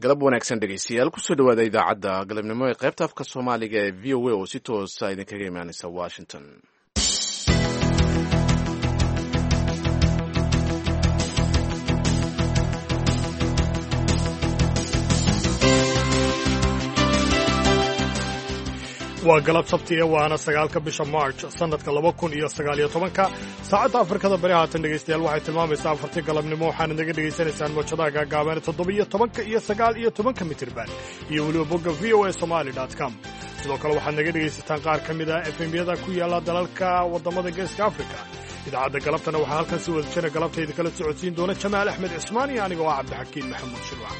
galab wanaagsan dhegeystayaal kusoo dhawaada idaacadda galabnimo ee qaybta afka soomaaliga ee v o a oo si toosa idinkaga imaaneysa washington. waa galab sabtiya waana 9 bisha March sanadka 2019 saacadda Afrikada bari haatan dhageystayaal waxay tilmaamaysaa 4 galabnimo waxaana naga dhageysanaysaan mowjadaha gaagaaban 17 iyo 19 mitirban iyo waliba bogga voasomali.com. sidoo kale waxaad naga dhageysataan qaar ka mid ah FM-yada ku yaala dalalka wadamada Geeska Afrika. idaacadda galabtana waxaa halkan si wada jira galabtayda kala socodsiin doona Jamaal Axmed Cismaan iyo aniga oo Cabdixakiin Maxamuud Shirwac.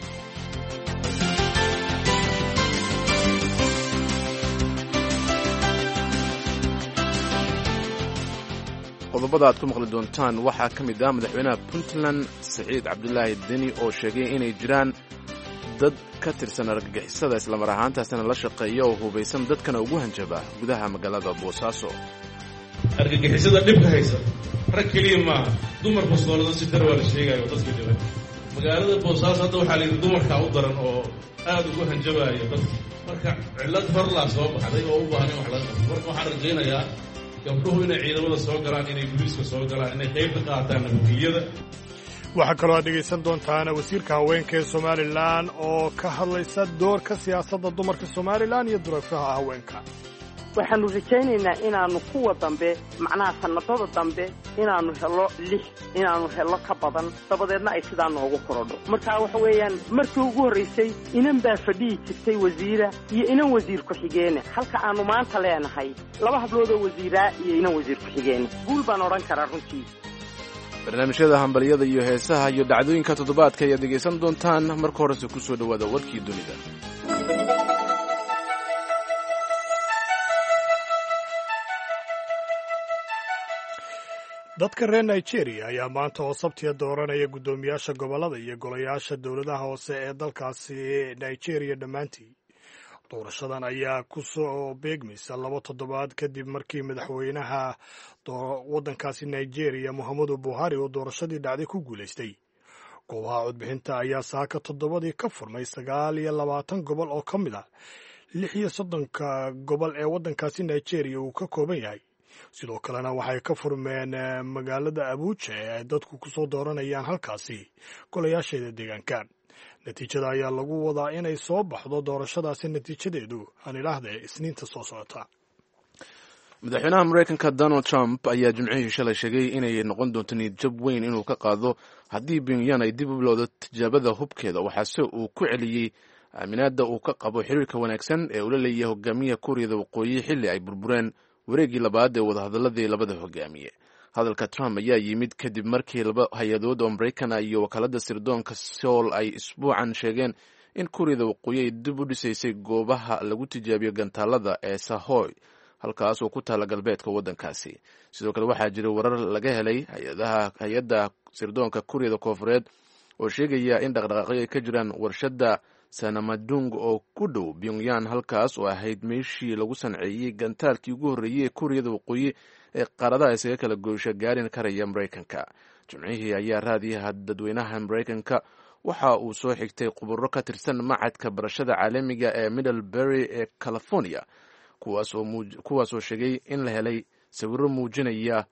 qodobada aad ku maqli doontaan waxaa ka mid ah madaxweynaha Puntland Siciid Cabdulaahi Deni oo sheegay inay jiraan dad ka tirsan argagixisada isla mar ahaantaasna la shaqeeya oo hubaysan dadkana ugu hanjaba gudaha magaalada Boosaaso. argagixisada dhibka haysa rag kaliya ma dumar bastoolada si darwaa la sheegayo dadka jabay magaalada Boosaaso hadda waxaa la dumarka u daran oo aad ugu hanjabaya dadka marka cilad farla soo baxday oo u baahan wax laga qabto marka waxaan rajaynayaa gabdhuhu inay ciidamada soo galaan inay booliiska soo galaan inay qayb ka qaataan nabadgelyada. waxaa kaloo aad dhegaysan doontaan wasiirka haweenka ee Somaliland oo ka hadlaysa doorka siyaasadda dumarka Somaliland iyo duruufaha haweenka. waxaanu rajaynaynaa inaanu kuwa dambe macnaha sanadada dambe inaanu helo ka badan dabadeedna ay sidaa noogu korodho. marka waxa weeyaan markii ugu horreysay inan baa fadhiyi jirtay wasiira iyo inan wasiir ku-xigeene halka aanu maanta leenahay 2 hablood oo wasiiraa iyo inan wasiir ku-xigeene. guul baan odhan karaa runtii. barnaamijyada hambalyada iyo heesaha iyo dhacdooyinka toddobaadka ayaad dhegaysan doontaan. marka horese ku soo dhawaada warkii dunida. dadka reer Nigeria ayaa maanta oo sabtiya dooranaya guddoomiyaasha gobollada iyo golayaasha dowladaha hoose ee dalkaasi Nigeria dhammaantii. doorashadan ayaa ku soo beegmaysa 2 toddobaad kadib markii madaxweynaha waddankaasi Nigeria Muhammadu Buhari uu doorashadii dhacday ku guulaystay. goobaha codbixinta ayaa saaka toddobadii ka furmay 29 gobol oo ka mid ah 36 gobol ee waddankaasi Nigeria uu ka kooban yahay. sidoo kalena waxay ka furmeen magaalada Abuja ee ay dadku ku soo dooranayaan halkaasi golayaasheeda deegaanka. natiijada ayaa lagu wadaa inay soo baxdo doorashadaasi natiijadeedu aan ilaahdee Isniinta soo socota. madaxweynaha Mareykanka Donald Trump ayaa Jimcihii shalay sheegay inay noqon doonto niyad-jab weyn inuu ka qaado haddii Pyongyang ay dib u bilowdo tijaabada hubkeeda, waxaase uu ku celiyey aaminaadda uu ka qabo xiriirka wanaagsan ee uu la leeyahay hogaamiyaha Kuuriyada Waqooyi xilli ay burbureen wareegii labaad ee wadahadaladii labada hogaamiye. hadalka Trump ayaa yimid kadib markii 2 hay-adood oo Mareykan iyo wakaaladda sirdoonka Seoul ay isbuucan sheegeen in Kuuriyada Waqooyi ay dib u dhisaysay goobaha lagu tijaabiyo gantaalada ee Sahoy, halkaas oo ku taala galbeedka waddankaasi. sidoo kale waxaa jira warar laga helay hay-adda sirdoonka Kuuriyada Koonfureed oo sheegaya in dhaqdhaqaaqyo ay ka jiraan warshadda Sanamadung oo ku dhow Pyongyang, halkaas oo ahayd meeshii lagu sanceeyey gantaalkii ugu horreeyey ee Kuuriyada Waqooyi ee qaaradaha isaga kala goysha gaarin karaya Mareykanka. Jimcihii ayaa raadiyaha dadweynaha Mareykanka waxa uu soo xigtay khubaro ka tirsan macadka barashada caalamiga ee Middlebury ee California, kuwaas oo sheegay in la helay sawirro muujinaya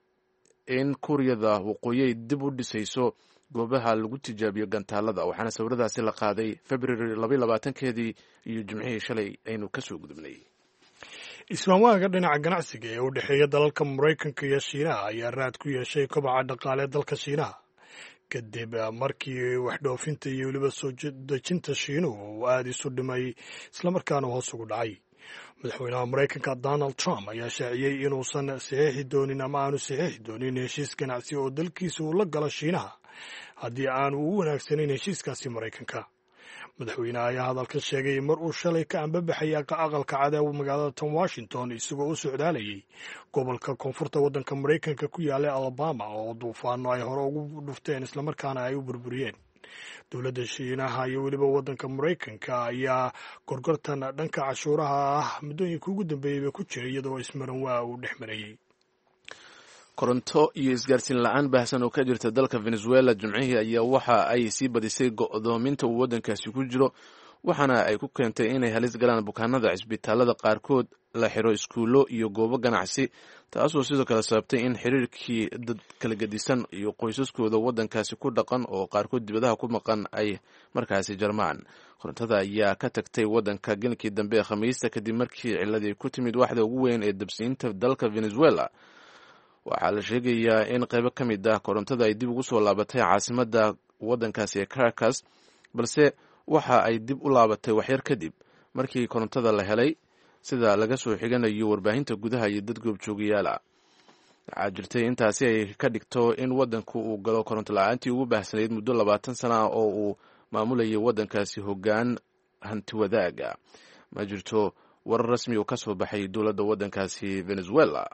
in Kuuriyada Waqooyi dib u dhisayso goobaha lagu tijaabiyo gantaalada, waxaana sawiradaasi la qaaday February 22 iyo Jimcihii shalay aynu ka soo gudubnay. ismaamwaaga dhinaca ganacsiga ee u dhexeeya dalalka Mareykanka iyo Shiinaha ayaa raad ku yeeshay kobaca dhaqaale dalka Shiinaha kadib markii wax dhoofinta iyo weliba soo dejinta Shiinuhu uu aad isu dhimay islamarkaana hoos ugu dhacay. madaxweynaha Mareykanka Donald Trump ayaa shaaciyey inuusan saxiixi doonin ama aanu saxiixi doonin heshiis ganacsi oo dalkiisa uu la galo Shiinaha haddii aanu u wanaagsanayn heshiiskaasi Mareykanka. madaxweynaha ayaa hadalka sheegay mar uu shalay ka ambabaxay aqalka cad ee magaalada Washington isagoo u socdaalayay gobolka koonfurta waddanka Mareykanka ku yaala Alabama oo duufaano ay hore ugu dhufteen islamarkaana ay u burburiyeen. dowladda Shiinaha iyo weliba waddanka Mareykanka ayaa gorgortan dhanka cashuuraha ah muddooyinka ugu dambeeyay ku jiray iyadoo ismaran waa uu dhex marayay. koronto iyo isgaarsiin la-aan baahsan oo ka jirta dalka venezuela jimcihii ayaa waxa ay sii badisay go'doominta uu waddankaasi ku jiro waxaana ay ku keentay inay halis galaan bukaanada cisbitaalada qaarkood la xiro iskuullo iyo goobo ganacsi taasoo sidoo kale sababtay in xiriirkii dad kala gedisan iyo qoysaskooda waddankaasi ku dhaqan oo qaarkood dibadaha ku maqan ay markaasi jarmaan korontada ayaa ka tagtay waddanka genkii dambe ee khamiista kadib markii ciladii ku timid waxda ugu weyn ee dabsiinta dalka venezuela waxaa la sheegayaa in qaybo ka mid ah korontada ay dib ugu soo laabatay caasimadda waddankaasi ee Caracas balse waxa ay dib u laabatay waxyar kadib markii korontada la helay sida laga soo xiganayo warbaahinta gudaha iyo dad goobjoogayaala waxaa jirtay intaasi ay ka dhigto in waddanku uu galo koronto la-aantii ugu baahsanayd muddo 20 sano ah oo uu maamulayay waddankaasi hoggaan hanti wadaaga ma jirto warar rasmi oo ka soo baxay dowladda waddankaasi Venezuela.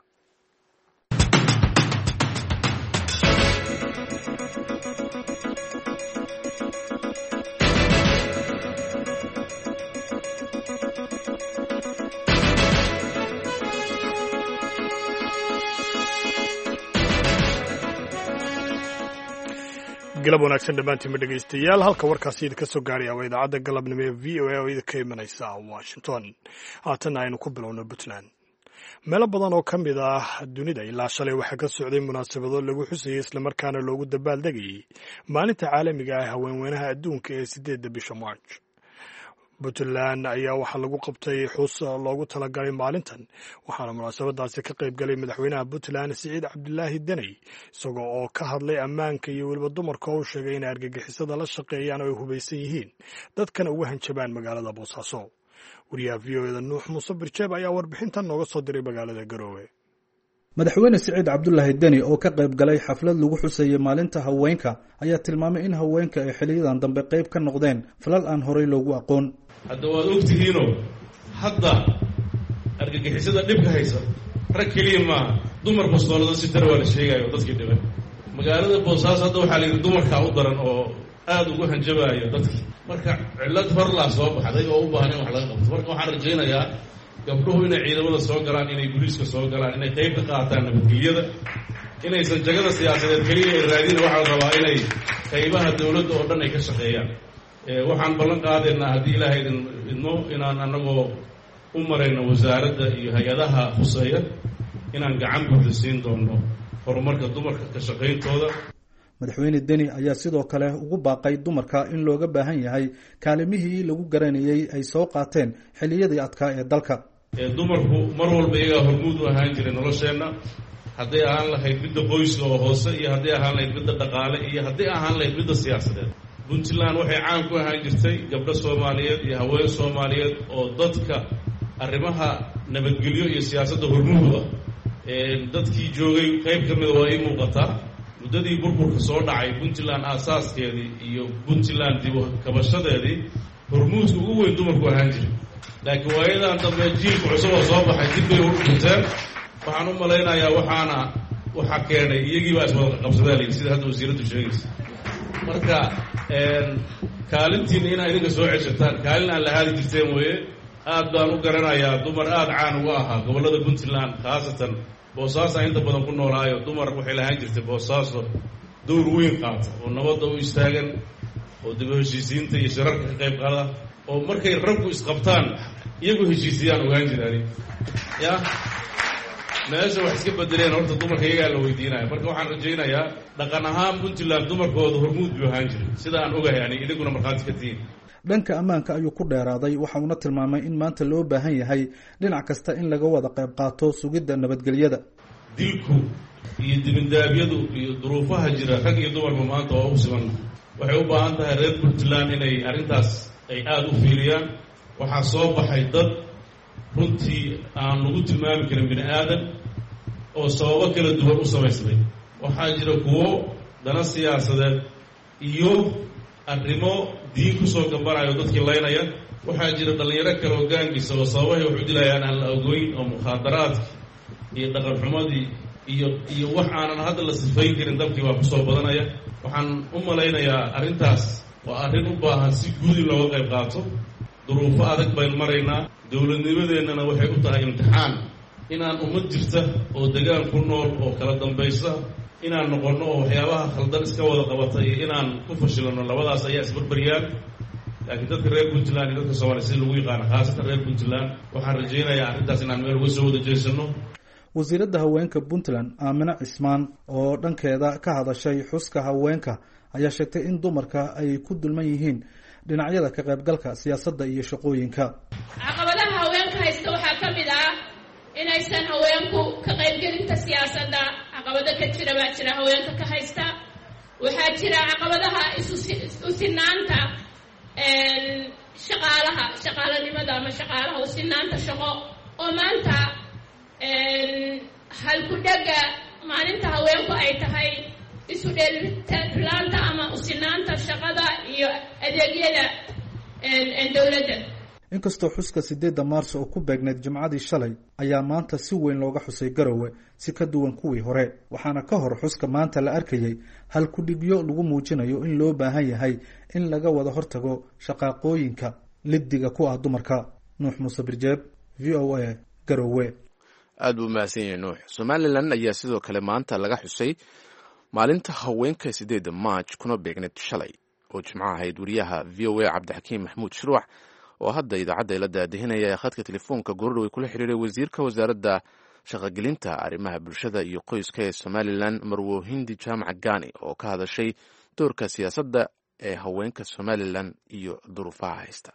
galab wanaagsan dhammaantiinma dhegaystayaal halka warkaasi idinka soo gaaraya waa idaacadda galabnimo ee v o a oo idinka imanaysa washington haatanna aynu ku bilowno puntland meelo badan oo ka mid ah dunida ilaa shalay waxaa ka socday munaasabado lagu xusayay islamarkaana loogu dabaaldegayay maalinta caalamiga ah haweenweynaha adduunka ee 8 bisha march puntland ayaa waxaa lagu qabtay xus loogu talagalay maalintan waxaana munaasabadaasi ka qayb galay madaxweynaha puntland siciid cabdilaahi deney isagoo oo ka hadlay ammaanka iyo weliba dumarka oo u sheegay inay argagixisada la shaqeeyaan oo ay hubaysan yihiin dadkana uga hanjabaan magaalada boosaaso wariyaha v o eda nuux muuse birjeeb ayaa warbixintan nooga soo diray magaalada garoowe madaxweyne siciid cabdulaahi deni oo ka qayb galay xaflad lagu xusayay maalinta haweenka ayaa tilmaamay in haweenka ay xiliyadan dambe qayb ka noqdeen falal aan horey loogu aqoon hadda waad ogtihiinoo hadda argagixisada dhibka haysa rag keliya maaha dumar bastoolada si dar waa la sheegayo dadkii dhiban magaalada boosaaso hadda waxaa la yidhi dumarkaa u daran oo aada ugu hanjabaayo dadkii marka cillad horlaa soo baxday oo u baahan in wax laga qabto marka waxaan rajaynayaa gabdhuhu inay ciidamada soo galaan inay booliiska soo galaan inay qayb ka qaataan nabadgelyada inaysan jagada siyaasadeed keliya ay raadina waxaa la rabaa inay qaybaha dawladda oo dhan ay ka shaqeeyaan waxaan ballan qaadaynaa haddii ilaahay idmo inaan annagoo u marayno wasaaradda iyo hay-adaha khuseeya inaan gacan buuxda siin doonno horumarka dumarka ka shaqayntooda madaxweyne deni ayaa sidoo kale ugu baaqay dumarka in looga baahan yahay kaalimihii lagu garanayay ay soo qaateen xilliyadii adkaa ee dalka dumarku mar walba iyagaa hormuud u ahaan jiray nolosheenna hadday ahaan lahayd midda qoyska oo hoose iyo hadday ahaan lahayd midda dhaqaale iyo hadday ahaan lahayd midda siyaasadeed puntland waxay caan ku ahaan jirtay gabdho soomaaliyeed iyo haween soomaaliyeed oo dadka arrimaha nabadgelyo iyo siyaasadda hormuud ah dadkii joogay qayb ka mida waa ii muuqataa muddadii burburka soo dhacay puntland aasaaskeedii iyo puntland dib kabashadeedii hormuudka ugu weyn dumarku ahaan jiray laakiin waayadan dambe jiilka cusub oo soo baxay dib bay u dhunteen waxaan u malaynayaa waxaa keenay iyagii baa iswada qabsadaa layidhi sida hadda wasiiraddu sheegaysa marka kaalintiina inaa idinka soo ceshataan kaalin aan la haadi jirteen weeye aad baan u garanayaa dumar aada caan uga ahaa gobollada puntland khaasatan boosaaso inta badan ku noolaayo dumar waxay lahaan jirtay boosaaso dowr weyn qaata oo nabadda u istaagan oo dib u heshiisiinta iyo shirarka ka qayb qaada oo markay raggu isqabtaan iyagu heshiisiyaan ogaan jiraan ya meesha wax iska bedeleen horta dumarka iyagaa la weydiinaya marka waxaan rajaynayaa dhaqan ahaan puntland dumarkooda hormuud buu ahaan jiray sida aan ogahay ani idinkuna markhaati ka tihiin dhanka ammaanka ayuu ku dheeraaday waxa uuna tilmaamay in maanta loo baahan yahay dhinac kasta in laga wada qayb qaato sugidda nabadgelyada dilku iyo dibindaabyadu iyo duruufaha jira rag iyo dumarba maanta waa u siman waxay u baahan tahay reer puntland inay arrintaas ay aada u fiiriyaan waxaa soo baxay dad runtii aan lagu tilmaami karin bini aadan oo sababo kala duwan u samaysmay waxaa jira kuwo dana siyaasadeed iyo arrimo diin kusoo gambanayo dadkii laynaya waxaa jira dhallinyaro kale oo gaangisa oo sababahay wax u dilayaan aan la ogoyn oo mukhaadaraadkii iyo dhaqan xumadii iyo wax aanan hadda la sifayn karin dabkii baa kusoo badanaya waxaan u malaynayaa arrintaas waa arrin u baahan si guud in looga qayb qaato duruufo adag baynu maraynaa dowladnimadeennana waxay u tahay imtixaan inaan ummad jirta oo degaan ku nool oo kala dambaysa inaan noqonno oo waxyaabaha khaldan iska wada qabata iyo inaan ku fashilano labadaas ayaa isbarbaryaan. laakiin dadka reer puntland iyo dadka soomaaliya sida lagu yaqaano khaasatan reer puntland waxaan rajaynayaa arrintaas inaan meel uga soo wada jeesano. wasiiradda haweenka puntland aamine cismaan oo dhankeeda ka hadashay xuska haweenka ayaa sheegtay in dumarka ay ku dulman yihiin dhinacyada ka qaybgalka siyaasadda iyo shaqooyinka. caqabadaha haweenka haysta waxaa ka mid ah inaysan haweenku ka qaybgelinta siyaasadda caqabado ka jira baa jira haweenka ka haysta. waxaa jira caqabadaha isu sinaanta shaqaalanimada ama shaqaalaha usinaanta shaqo oo maanta halku-dhega maalinta haweenku ay tahay isu dheelitiraanta ama usinaanta shaqada iyo adeegyada dowladda. inkastoo xuska 8 maarso oo ku beegneyd jimcadii shalay ayaa maanta si weyn looga xusay Garowe si ka duwan kuwii hore, waxaana ka hor xuska maanta la arkayay halku-dhigyo lagu muujinayo in loo baahan yahay in laga wada hortago shaqaaqooyinka liddiga ku ah dumarka. Nuux Muuse Birjeeb, VOA, Garowe. aad buu mahadsan yahay Nuux. Somaliland ayaa sidoo kale maanta laga xusay maalinta haweenka 8 Maarch kuna beegneyd shalay oo jimco ahayd. wariyaha VOA Cabdixakiim Maxamuud Shruuc oo hadda idaacadda la daadihinaya ee khadka telefoonka goordhow kula xiriiray wasiirka wasaaradda shaqagelinta arrimaha bulshada iyo qoyska ee Somaliland Marwo Hindi Jaamac Gaani oo ka hadashay doorka siyaasadda ee haweenka Somaliland iyo duruufaha haysta.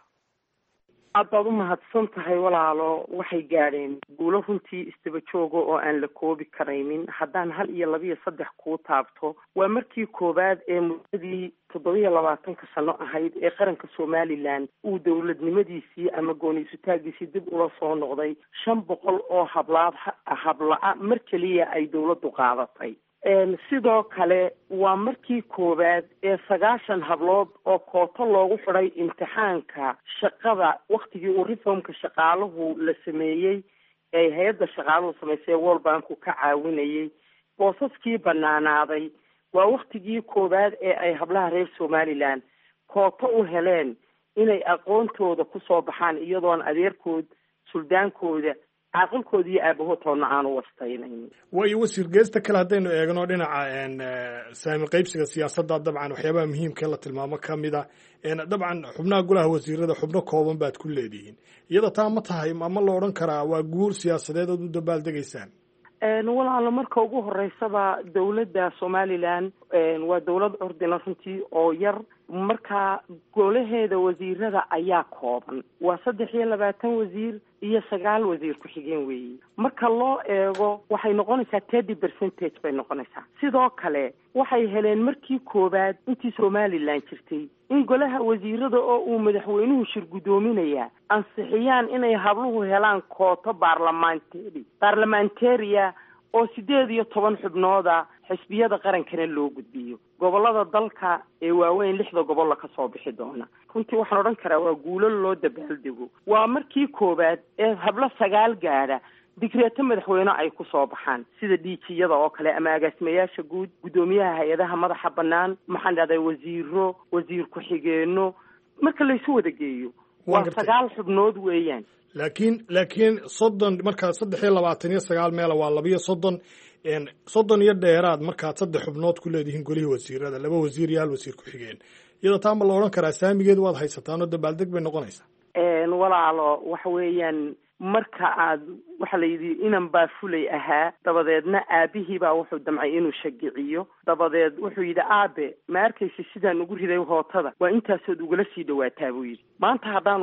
aad baad u mahadsan tahay walaalo. waxay gaadheen guulo runtii istaba jooga oo aan la koobi karaynin. haddaan 1 iyo 2 iyo 3 kuu taabto, waa markii koowaad ee muddadii 27 sano ahayd ee qaranka Somaliland uu dowladnimadiisii ama gooniisutaagiisii dib ula soo noqday. 500 oo habla'a mar keliya ay dowladdu qaadatay. sidoo kale waa markii koowaad ee 90 hablood oo kooto loogu xidhay imtixaanka shaqada waktigii uu reformka shaqaaluhu la sameeyey ee hay-adda shaqaaluhu samaysay World Banku ka caawinayay boosaskii banaanaaday. waa waktigii koowaad ee ay hablaha reer Somaliland kooto u heleen inay aqoontooda ku soo baxaan iyadoon adeerkood suldaankooda caaqilkooda iyo aabahoodtoona aanu wastaynayn. waayo wasiir geesta kale haddaynu eegno dhinaca saami qaybsiga siyaasadda, dabcan waxyaabaha muhiimka la tilmaamo ka mid ah dabcan xubnaha golaha wasiirada xubno kooban baad ku leedihiin. iyada taa ma tahay ama la odhan karaa waa guur siyaasadeed ood u dabaaldegaysaan? walaalo marka ugu horeysaba dowladda Somaliland waa dowlad ordina runtii oo yar. marka golaheeda wasiirada ayaa kooban, waa 23 wasiir iyo 9 wasiir ku-xigeen weeye. marka loo eego waxay noqonaysaa 30% bay noqonaysaa. sidoo kale waxay heleen markii koowaad intii Somaliland jirtay in golaha wasiirada oo uu madaxweynuhu shir gudoominaya ansixiyaan inay habluhu helaan kooto baarlamantariya oo 18 xubnooda xisbiyada qarankana loo gudbiyo. gobolada dalka ee waaweyn 6 gobol ka soo bixi doona. runtii waxaan odhan karaa waa guulo loo dabaaldego. waa markii koowaad ee hablo 9 gaadha digreeto madaxweyne ay ku soo baxaan sida dhiijiyada oo kale ama agaasimayaasha guud, gudoomiyaha hay-adaha madaxa bannaan, maxaan dhahday wasiiro, wasiir ku-xigeeno. marka la isu wada geeyo waa 9 xubnood weeyaan. laakiin 30 markaa 23 meel waa 32 soddon iyo dheeraad markaad 3 xubnood ku leedihiin golihii wasiirada, 2 wasiir iyo 1 wasiir ku-xigeen. iyada taa ma la odhan karaa saamigeedu waad haysataan oo dabaaldeg bay noqonaysaa? walaalo waxa weeyaan marka aad waxa la yidhi inan baa fulay ahaa, dabadeedna aabihii baa wuxuu damcay inuu shagiciyo. dabadeed wuxuu yidhi aabe ma arkaysa sidaan ugu riday hootada, waa intaasood ugala sii dhawaataa buu yidhi. maanta haddaanu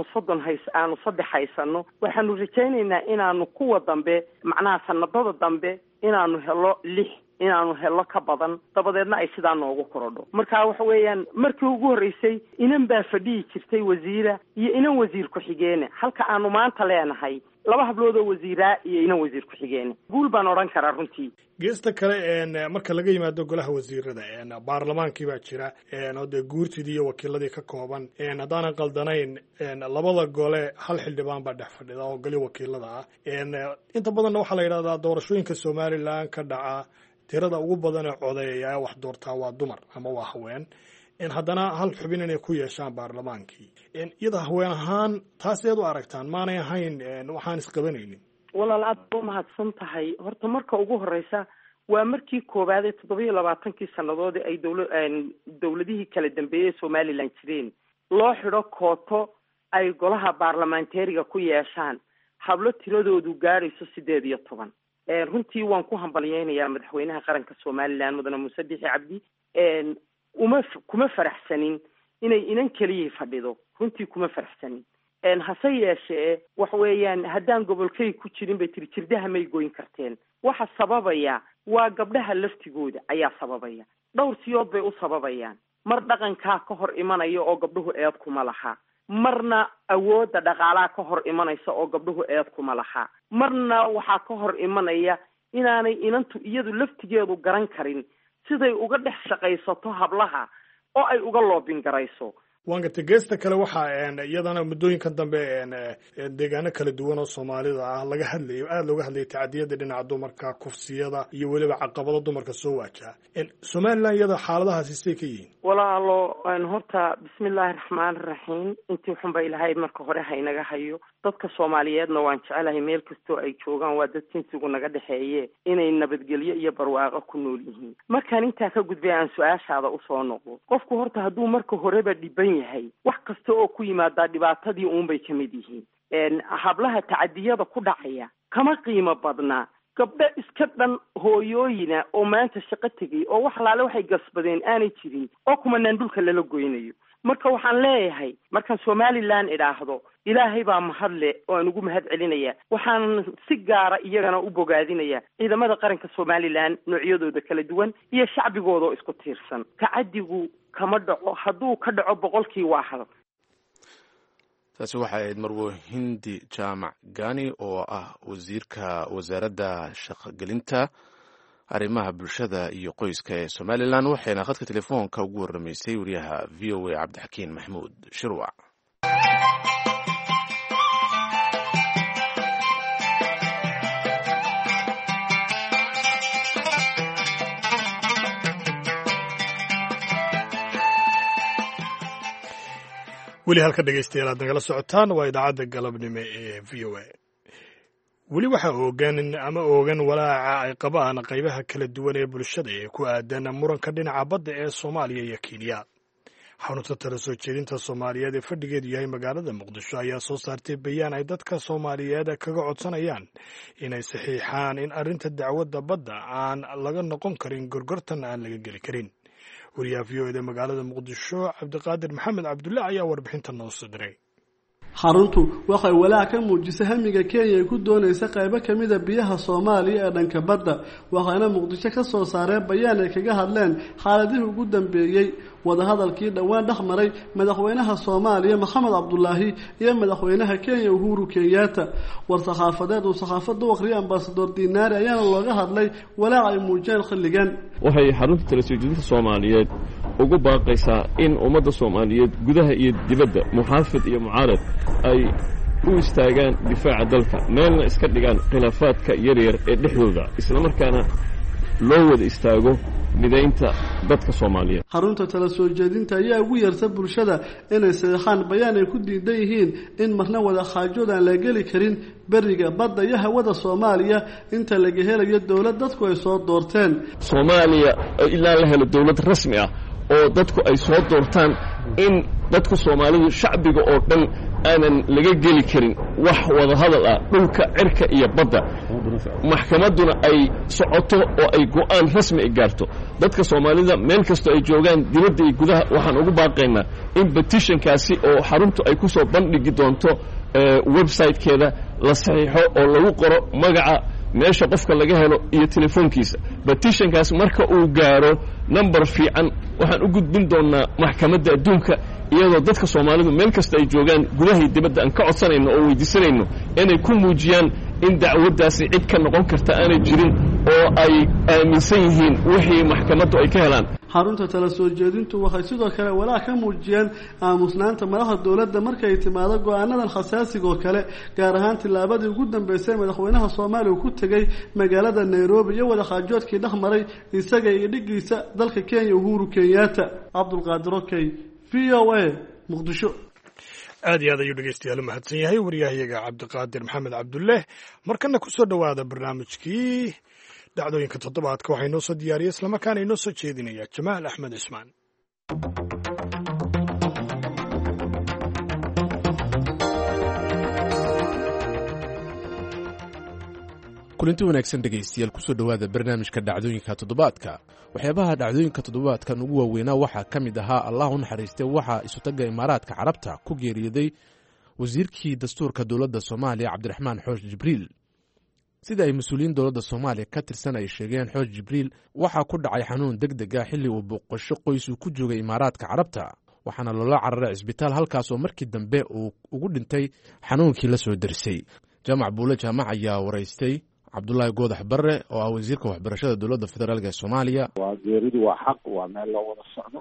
3 haysano waxaanu rajaynaynaa inaanu kuwa dambe macnaha sanadada dambe inaanu helo 6 inaanu helo ka badan, dabadeedna ay sidaa noogu korodho. marka waxa weeyaan markii ugu horeysay inan baa fadhiyi jirtay wasiira iyo inan wasiir ku-xigeene, halka aanu maanta leenahay 2 hablood oo wasiiraa iyo inan wasiir ku-xigeene. guul baan odhan karaa runtii. geesta kale marka laga yimaado golaha wasiirada baarlamaankii baa jira oo dee guurtidii iyo wakiiladii ka kooban. haddaanan qaldanayn 2 gole 1 xildhibaan baa dhex fadhida oo goli wakiilada ah. inta badanna waxaa la yidhahdaa doorashooyinka Somaliland ka dhaca tirada ugu badan ee codeeya wax doortaa waa dumar ama waa haween. haddana 1 xubin inay ku yeeshaan baarlamaankii. iyada haween ahaan taas eed u aragtaan maanay ahayn waxaan isqabanaynin? walaal aad u mahadsan tahay. horta marka ugu horeysa waa markii koowaad ee 27 sanadood ay dawladihii kala dambeeyay Somaliland jireen loo xidho kooto ay golaha baarlamaanteeriga ku yeeshaan hablo tiradoodu gaarayso 18. runtii waan ku hambalyeynaya madaxweynaha qaranka Somaliland mudane Muuse Biixi Cabdi kuma faraxsanin inay inan kaliya fadhido runtii kuma faraxsanin hase yeeshee waxa weeyaan haddaan gobolkay ku jirin bay tiri jirdaha may goyn karteen waxa sababaya waa gabdhaha laftigooda ayaa sababaya dhowr siyood bay u sababayaan mar dhaqanka ka hor imanaya oo gabdhuhu eed kuma laha marna awoodda dhaqaalaha ka hor imanaysa oo gabdhuhu eed kuma laha marna waxaa ka hor imanaya inaanay inantu iyadu laftigeedu garan karin siday uga dhex shaqaysato hablaha oo ay uga loobin garayso waanka geesta kale waxa iyadana muddooyinkan dambe deegaano kala duwan oo Soomaalida ah laga hadlayo aad looga hadlayo tacadiyada dhinaca dumarka kufsiyada iyo waliba caqabado dumarka soo waajaha Somaliland iyada xaaladahaasi sidee ka yihiin walaalo horta bismillaahir rahmaanir rahiim intii xunba ilaahay marka hore haynaga hayo dadka Soomaaliyeedna waan jecelahay meel kasto ay joogaan waa dad intigu naga dhaxeeyay inay nabadgelyo iyo barwaaqo ku nool yihiin markaan inta ka gudbay aan su'aashaada u soo noqdo qofku horta hadduu marka horeba dhiban yahay wax kasta oo ku yimaada dhibaatadii uunbay ka mid yihiin hablaha tacadiyada ku dhacaya kama qiimo badna gabdho iska dhan hooyooyina oo maanta shaqo tegay oo wax laale waxay gasbadeen aanay jirin oo kumanaan dhulka lala goynayo marka waxaan leeyahay markaan Somaliland idhaahdo ilaahay baa mahadle oo aan ugu mahad celinaya waxaan si gaara iyagana u bogaadinaya ciidamada qaranka Somaliland noocyadooda kala duwan iyo shacbigooda oo isku tiirsan tacadigu kama dhaco hadduu ka dhaco boqolkii waa hal taasi waxay ahayd Marwo Hindi Jaamac Gani oo ah wasiirka wasaaradda shaqagelinta arrimaha bulshada iyo qoyska ee Somaliland waxayna khadka telefoonka ugu waramaysay wariyaha VOA Cabdixakiin Maxmuud Shirwac weli halka dhegeystayaal aad nagala socotaan waa idaacadda galabnimo ee VOA weli waxa oogan walaaca ay qabaan qaybaha kala duwan ee bulshada ee ku aadan muranka dhinaca badda ee Soomaaliya iyo Kenya xarunta tala soo jeedinta Soomaaliyeed ee fadhigeedu yahay magaalada Muqdisho ayaa soo saartay bayaan ay dadka Soomaaliyeed kaga codsanayaan inay saxiixaan in arrinta dacwadda badda aan laga noqon karin gorgortan aan laga geli karin wariyaha VOA magaalada Muqdisho Cabdiqaadir Maxamed Cabdulle ayaa warbixinta noo soo diray xaruntu waxay walaac ka muujisay hamiga Kenya ku doonaysa qaybo kamid ah biyaha Soomaaliya ee dhanka badda waxaana Muqdisho ka soo saareen bayaan ay kaga hadleen xaaladihii ugu dambeeyay wadahadalkii dhawaan dhexmaray madaxweynaha Soomaaliya Maxamed Cabdullaahi iyo madaxweynaha Kenya Uhuru Kenyatta war-saxaafadeed oo saxaafadda waqriya ambassador Dinaari ayaana looga hadlay walaac ay muujiyeen xilligan waxay xarunta tala soo jeedinta Soomaaliyeed ugu baaqaysaa in ummadda Soomaaliyeed gudaha iyo dibadda muxaafid iyo mucaarad ay u istaagaan difaaca dalka meelna iska dhigaan khilaafaadka yaryar ee dhexdooda isla markaana loo wada istaago mideynta dadka Soomaaliyeed xarunta tala soo jeedinta ayaa ugu yarta bulshada inay saxaan bayaan ay ku diidan yihiin in marna wada xaajood aan la geli karin bariga badda iyo hawada Soomaaliya inta laga helayo dawlad dadku ay soo doorteen Soomaaliya ilaa la helo dawlad rasmi ah oo dadku ay soo doortaan in dadka Soomaalidu shacbiga oo dhan aanan laga geli karin wax wada hadal ah dhulka cirka iyo badda maxkamaduna ay socoto oo ay go'aan rasmi ah gaarto dadka Soomaalida meel kasta ay joogaan dibadda iyo gudaha waxaan ugu baaqaynaa in petitionkaasi oo xaruntu ay ku soo bandhigi doonto website-keeda la saxiixo oo lagu qoro magaca meesha qofka laga helo iyo telefoonkiisa petitionkaas marka uu gaaro number fiican waxaan u gudbin doonaa maxkamadda adduunka iyadoo dadka Soomaalidu meel kasta ay joogaan gudaha iyo dibadda aan ka codsanayno oo weydiisanayno inay ku muujiyaan in dacwaddaasi cid ka noqon karta aanay jirin oo ay aaminsan yihiin wixii maxkamaddu ay ka helaan xarunta tala soo jeedintu waxay sidoo kale walaac ka muujiyeen aamusnaanta madaxda dawladda markay timaado go'aanadan xasaasiga oo kale gaar ahaan tilaabadii ugu dambeysay madaxweynaha Soomaaliya uu ku tagay magaalada Nairobi iyo wada xaajoodkii dhexmaray isaga iyo dhigiisa dalka Kenya Uhuru Kenyatta Cabdulqaadir Okay VOA Muqdisho aad iyo aad ayuu dhegeystayaal u mahadsan yahay waryahayaga cabdiqaadir maxamed cabdulle. markana ku soo dhowaada barnaamijkii dhacdooyinka toddobaadka waxaa inoo soo diyaariyay islamarkaana inoo soo jeedinaya jamaal axmed cismaan. kulanti wanaagsan dhegaystayaal kusoo dhowaada barnaamijka dhacdooyinka toddobaadka. waxyaabaha dhacdooyinka toddobaadkan ugu waaweynaa waxaa ka mid ahaa allah u naxariistay waxaa isutagga imaaraadka carabta ku geeriyooday wasiirkii dastuurka dowladda soomaaliya cabdiraxmaan xoosh jibriil. sida ay mas-uuliyiin dowladda soomaaliya ka tirsan ay sheegeen, xoosh jibriil waxaa ku dhacay xanuun deg deg ah xilli uu booqasho qoys uu ku joogay imaaraadka carabta, waxaana loola cararay cisbitaal halkaas oo markii dambe uu ugu dhintay xanuunkii la soo darsay. jaamac buule jaamac ayaa waraystay cabdullaahi goodax barre oo ah wasiirka waxbarashada dowladda federaalk ee soomaaliya. waa geeridu waa xaq, waa meel loo wada socdo.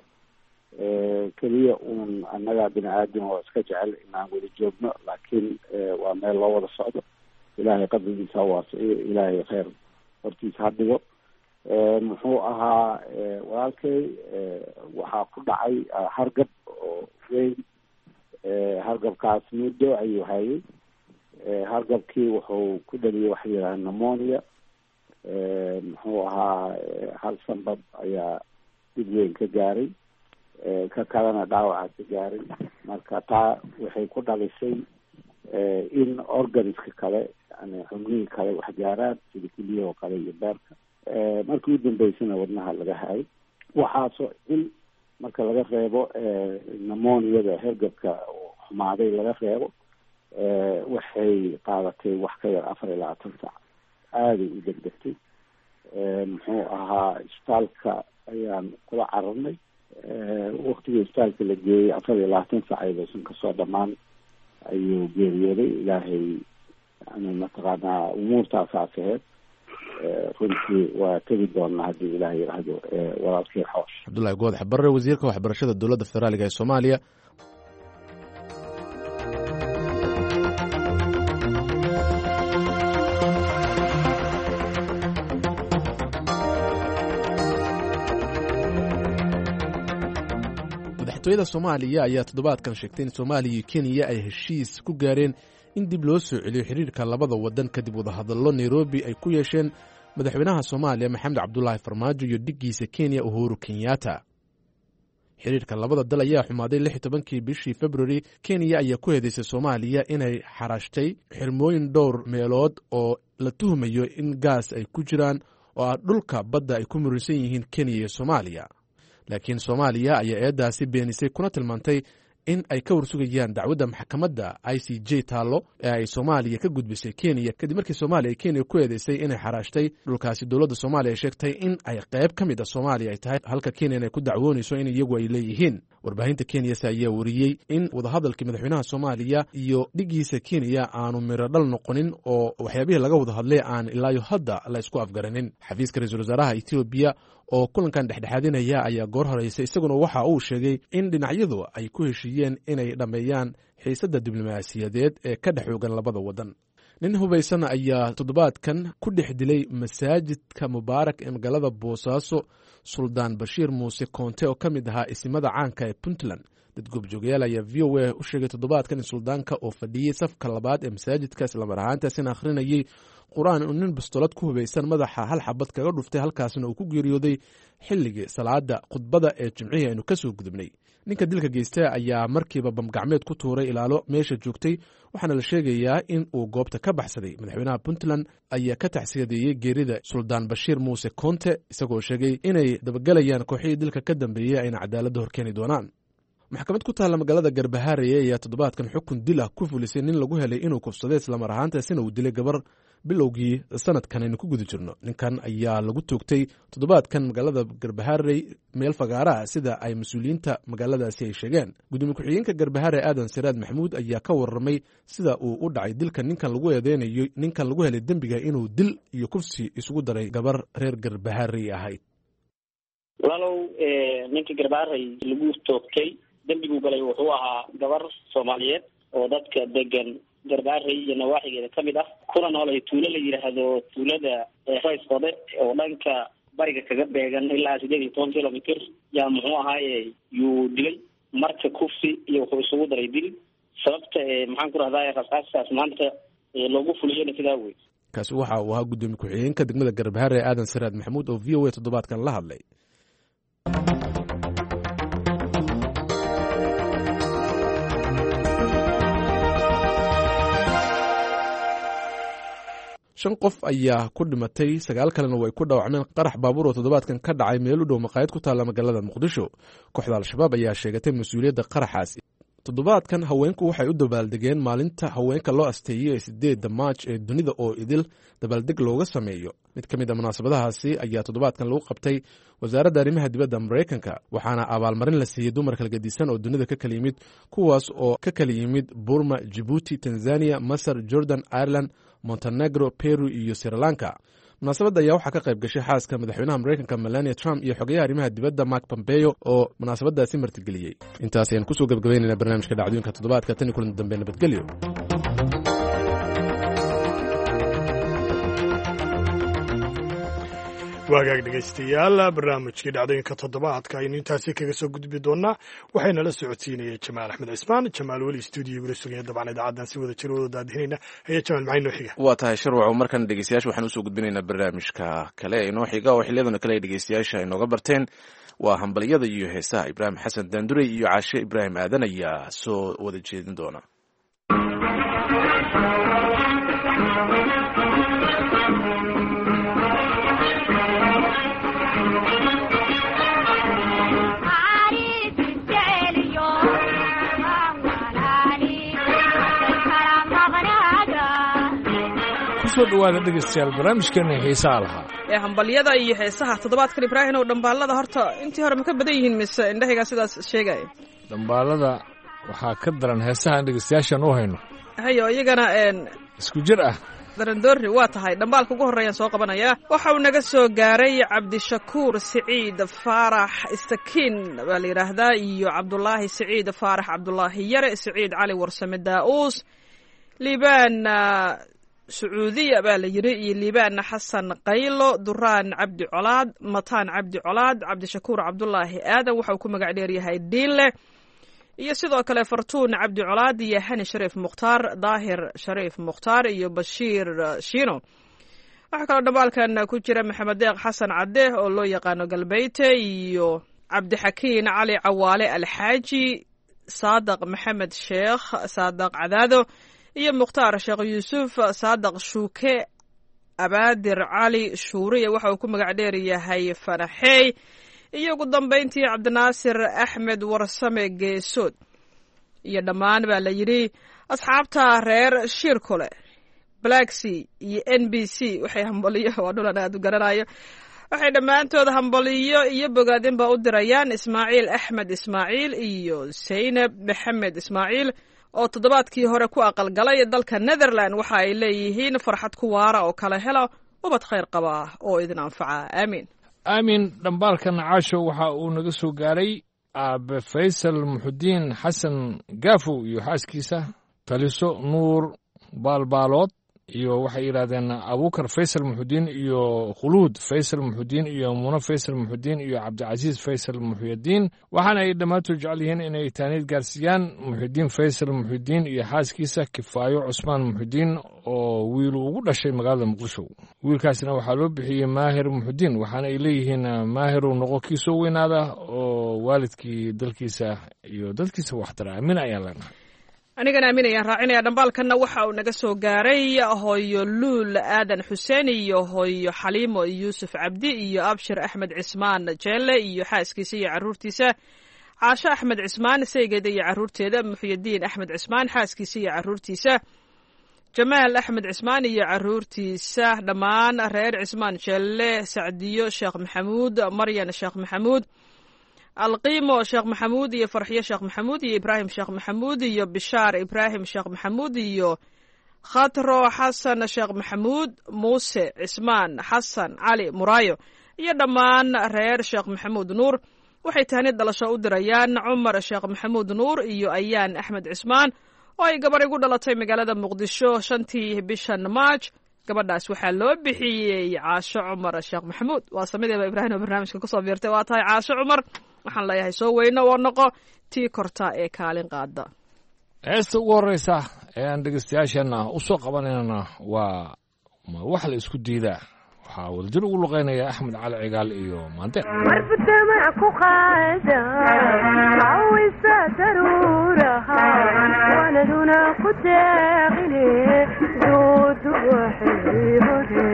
keliya uun annaga bini aadam oo iska jecel inaan wada joogno, laakiin waa meel loo wada socdo. ilaahay qadrigiisa ha waasiciyo, ilaahay kheyr hortiisa ha dhigo. muxuu ahaa walaalkay waxaa ku dhacay hargab oo weyn. hargabkaas muddo ayuu hayay. hargabkii wuxuu ku dhaliyay waxa yidhaha pneumonia. muxuu ahaa hal sanbab ayaa dib weyn ka gaaray, ka kalena dhaawaca ka gaaray. marka taa waxay ku dhalisay in organiska kale, yani xubnihii kale wax gaaraan sida keliyahoo kale iyo beerka. markii u dambeysana wadnaha laga hayay. waxaasoo in marka laga reebo pneumoniada hergabka xumaaday laga reebo, waxay qaadatay wax ka yar 24 saac. aaday u degdegtay. muxuu ahaa isbitaalka ayaan kula cararnay. waktigii isbitaalka la geeyey 24 saac aysan kasoo dhamaan ayuu geeriyooday. ilaahay yani mataqaanaa umuurtaasaas aheyd. runtii waa tegi doonaa haddii ilaahay yidhaahdo walaalkii xoosh. cabdullaahi goodax barre, wasiirka waxbarashada dowladda federaalk ee soomaaliya. madaxtooyada soomaaliya ayaa toddobaadkan sheegtay in soomaaliya iyo kenya ay heshiis ku gaareen in dib loo soo celiyo xiriirka labada waddan kadib wadahadallo nairobi ay ku yeesheen madaxweynaha soomaaliya maxamed cabdulaahi farmaajo iyo dhiggiisa kenya uhuru kenyatta. xiriirka labada dal ayaa xumaaday 16 bishii februari. kenya ayaa ku heedaysay soomaaliya inay xaraashtay xirmooyin dhowr meelood oo la tuhumayo in gaas ay ku jiraan oo ah dhulka badda ay ku muransan yihiin kenya iyo soomaaliya. laakiin soomaaliya ayaa eedaasi beenisay kuna tilmaantay in ay ka warsugayaan dacwadda maxkamadda ICJ taallo ee ay soomaaliya ka gudbisay kenya kadib markii soomaaliya ay kenya ku eedeysay inay xaraashtay dhulkaasi. dowladda soomaaliya ay sheegtay in ay qayb ka mid a soomaaliya ay tahay, halka kenya ay ku dacwoonayso in iyagu ay leeyihiin. warbaahinta kenyase ayaa wariyey in wadahadalkii madaxweynaha soomaaliya iyo dhiggiisa kenya aanu miro dhal noqonin oo waxyaabihii laga wada hadlay aan ilaayo hadda la isku afgaranin. xafiiska ra-iisul wasaaraha etoobiya oo kulankan dhexdhexaadinaya ayaa goor horeysay, isaguna waxa uu sheegay in dhinacyadu ay ku heshiiyeen inay dhammeeyaan xiisadda diblomaasiyadeed ee ka dhex xoogan labada waddan. nin hubaysan ayaa toddobaadkan ku dhex dilay masaajidka mubaarak ee magaalada boosaaso suldaan bashiir muuse koonte oo ka mid ahaa isimada caanka ee puntland. dad goobjoogayaal ayaa v o a u sheegay toddobaadkan in suldaanka oo fadhiyey safka labaad ee masaajidka islamar ahaantaasina akhrinayey qur-aan uu nin bastolad ku hubaysan madaxa hal xabad kaga dhuftay, halkaasna uu ku geeriyooday xilligii salaada khudbada ee jimcihii aynu ka soo gudubnay. ninka dilka geysta ayaa markiiba bamgacmeed ku tuuray ilaalo meesha joogtay, waxaana la sheegayaa in uu goobta ka baxsaday. madaxweynaha puntland ayaa ka tacsiyadeeyey geerida suldaan bashiir muuse koonte, isagoo sheegay inay dabagalayaan kooxihii dilka ka dambeeyey ayna cadaaladda horkeeni doonaan. maxkamad ku taalla magaalada garbahareye ayaa toddobaadkan xukun dil ah ku fulisay nin lagu helay inuu kufsaday islamar ahaantaasina uu dilay gabar bilowgii sanadkan aynu ku guda jirno. ninkan ayaa lagu toogtay toddobaadkan magaalada garbaharey meel fagaaraha sida ay mas-uuliyiinta magaaladaasi ay sheegeen. gudoomiye ku-xigeenka garbahare aadan siraad maxamuud ayaa ka warramay sida uu u dhacay dilka ninkan lagu eedeynayo, ninkan lagu helay dembiga inuu dil iyo kufsi isugu daray gabar reer garbaharey ahayd. walaalow ninka garbaharey lagu toogtay dembiguu galay wuxuu ahaa gabar soomaaliyeed oo dadka degan garbaharey iyo nawaaxigeeda ka mid ah, kuna noolay tuulo la yidhaahdo tuulada raysqode oo dhanka bariga kaga beegan ilaa 18 kilomitr yaa muxuu ahaaye yuu dilay. marka kufsi iyo wuxuu isugu daray dil sababta maxaan ku rahdaa rasaastaas maanta loogu fuliyana sidaa wey. kaasi waxa uu ahaa gudoomiye ku-xigeenka degmada Garbaharre Aadan Siraad Maxamuud oo VOA toddobaadkan la hadlay. shan qof ayaa ku dhimatay 9 kalena way ku dhaawacmeen qarax baabuur oo toddobaadkan ka dhacay meel u dhow maqaayad ku taalla magaalada Muqdisho. Kooxda Al-Shabaab ayaa sheegatay mas'uuliyadda qaraxaas. toddobaadkan haweenku waxay u dabaaldegeen maalinta haweenka loo asteeyay 8 Maarch ee dunida oo idil dabaaldeg looga sameeyo. mid ka mid ah munaasabadahaasi ayaa toddobaadkan lagu qabtay wasaaradda arrimaha dibadda Mareykanka, waxaana abaalmarin la siiyey dumar kala gedisan oo dunida ka kala yimid, kuwaas oo ka kala yimid Burma, Djibouti, Tanzania, Masar, Jordan, Ireland, Montenegro, Peru iyo Sri Lanka. munaasabadda ayaa waxaa ka qayb gashay xaaska madaxweynaha Mareykanka Melania Trump iyo xogayaha arrimaha dibadda Mark Pompeo oo munaasabadaasi martigeliyey. intaas ayaan kusoo gabagabaynaynaa barnaamijka dhacdooyinka toddobaadka. tan iyo kulan dambe, nabadgelyo. waagaag dhegaystayaal, barnaamijkii dhacdooyinka toddobaadka aynu intaasi kaga soo gudbi doonaa. waxayna la socodsiinayay Jamaal Axmed Cismaan. Jamaal weli stuudiyo gula sugaya dabcan idaacaddan si wada jir wada daadihinayna. Jamaal maxay noo xiga? waa tahay sharwaco markan dhegeystayaasha waxaan usoo gudbinaynaa barnaamijka kale ee inoo xiga oo xiliyadan kale ay dhegeystayaasha inooga barteen. waa hambaliyada iyo heesaha. Ibraahim Xasan Daandurey iyo Caashe Ibraahim Aadan ayaa soo wada jeedin doona. dhawaada dhegeystayaal barnaamijkeena xiisaha lahaa ee hambalyada iyo heesaha toddobaadkan. Ibraahim oo dhambaalada horta intii hore ma ka badan yihiin mise indhahayga sidaas sheegay? dhambaalada waxaa ka daran heesaha aan dhegeystayaashan u hayno. hayo iyagana isku jir ah. darandoori waa tahay. dhambaalka ugu horreeyaan soo qabanayaa waxa uu naga soo gaaray Cabdishakuur Siciid Faarax Istakiin baa la yidhaahdaa, iyo Cabdulaahi Siciid Faarax Cabdulaahi Yare, Siciid Cali Warsame Daa'uus, Liibaan Sacuudiya baa la yiri, iyo Liibaan Xasan Qaylo, Duraan Cabdi Colaad, Mataan Cabdi Colaad, Cabdishakuur Cabdulaahi Aadan waxa uu ku magac dheer yahay Diinle, iyo sidoo kale Fartuun Cabdi Colaad iyo Hani Shariif Mukhtaar, Daahir Shariif Mukhtaar iyo Bashiir Shiino. waxaa kaloo dhambaalkan ku jira Maxamed Deeq Xasan Cadde oo loo yaqaano Galbeete, iyo Cabdixakiin Cali Cawaale Alxaaji, Saadaq Maxamed Sheekh Saadaq Cadaado, iyo Mukhtaar Sheekh Yuusuf, Saadaq Shuuke, Abaadir Cali Shuuriye waxa uu ku magac dheer yahay Fanaxey, iyo ugu dambayntii Cabdinaasir Axmed Warsame Geesood. iyo dhammaan baa la yidhi asxaabta reer Shirkole, Black Sea iyo NBC waxay hambaliyo waa dhulan aad u garanayo, waxay dhammaantood hambaliyo iyo bogaadin baa u dirayaan Ismaaciil Axmed Ismaaciil iyo Zaynab Maxamed Ismaaciil oo toddobaadkii hore ku aqalgalay dalka Netherland. waxa ay leeyihiin farxad ku waara oo kala helo ubad khayr qaba oo idin anfaca. aamin aamin. dhambaalkan caasho waxa uu naga soo gaaray aabe Faysal Muxudiin Xasan Gaafow iyo xaaskiisa Taliso Nuur Baalbaalood, iyo waxay yidhaahdeen Abuukar Faysal Muxudiin iyo Khuluud Faysal Muxudiin iyo Muno Faysal Muxudiin iyo Cabdicasiis Faysal Muxudiin. waxaana ay dhammaantood jecel yihiin inay taaniid gaarsiiyaan Muxudiin Faysal Muxudiin iyo xaaskiisa Kifaayo Cusmaan Muxudiin oo wiil ugu dhashay magaalada Muqdisho. wiilkaasna waxaa loo bixiyey Maahir Muxudiin, waxaana ay leeyihiin Maahiru noqo kii soo weynaada oo waalidkii dalkiisa iyo dadkiisa waxtara. aamin ayaan leenahay. anigana aamin ayaan raacinaya. dhambaalkanna waxa uu naga soo gaaray hooyo Luul Aadan Xuseen iyo hooyo Xaliimo Yuusuf Cabdi iyo Abshir Axmed Cismaan Jeelle iyo xaaskiisa iyo carruurtiisa, Caasho Axmed Cismaan saygeeda iyo carruurteeda, Muxyidiin Axmed Cismaan xaaskiisa iyo carruurtiisa, Jamaal Axmed Cismaan iyo carruurtiisa, dhammaan reer Cismaan Jeelle, Sacdiyo Sheekh Maxamuud, Maryan Sheekh Maxamuud, Alqiimo Sheekh Maxamuud iyo Farxiyo Sheekh Maxamuud iyo Ibraahim Sheekh Maxamuud iyo Bishaar Ibraahim Sheekh Maxamuud iyo Khatro Xasan Sheekh Maxamuud, Muuse Cismaan Xasan Cali Muraayo iyo dhammaan reer Sheekh Maxamuud Nuur. waxay tahnid dhalasho u dirayaan Cumar Sheekh Maxamuud Nuur iyo Ayaan Axmed Cismaan oo ay gabar igu dhalatay magaalada Muqdisho 5tii bishan Maaj. gabadhaas waxaa loo bixiyey Caasho Cumar Sheekh Maxamuud. waa samideeba Ibraahim oo barnaamijka ku soo biirtay. waa tahay Caasho Cumar, waxaan leeyahay soo weyno oo noqo tii korta ee kaalin qaada. heesta ugu horreysa ee aan dhegeystayaasheenna u soo qabanaynana waa wax la isku diidaa waxaa wadajir ugu luqeynaya axmed cali cigaal iyo maande marbadama ku qaada awisa daruuraha waladuna ku deeqine doodu waxay hore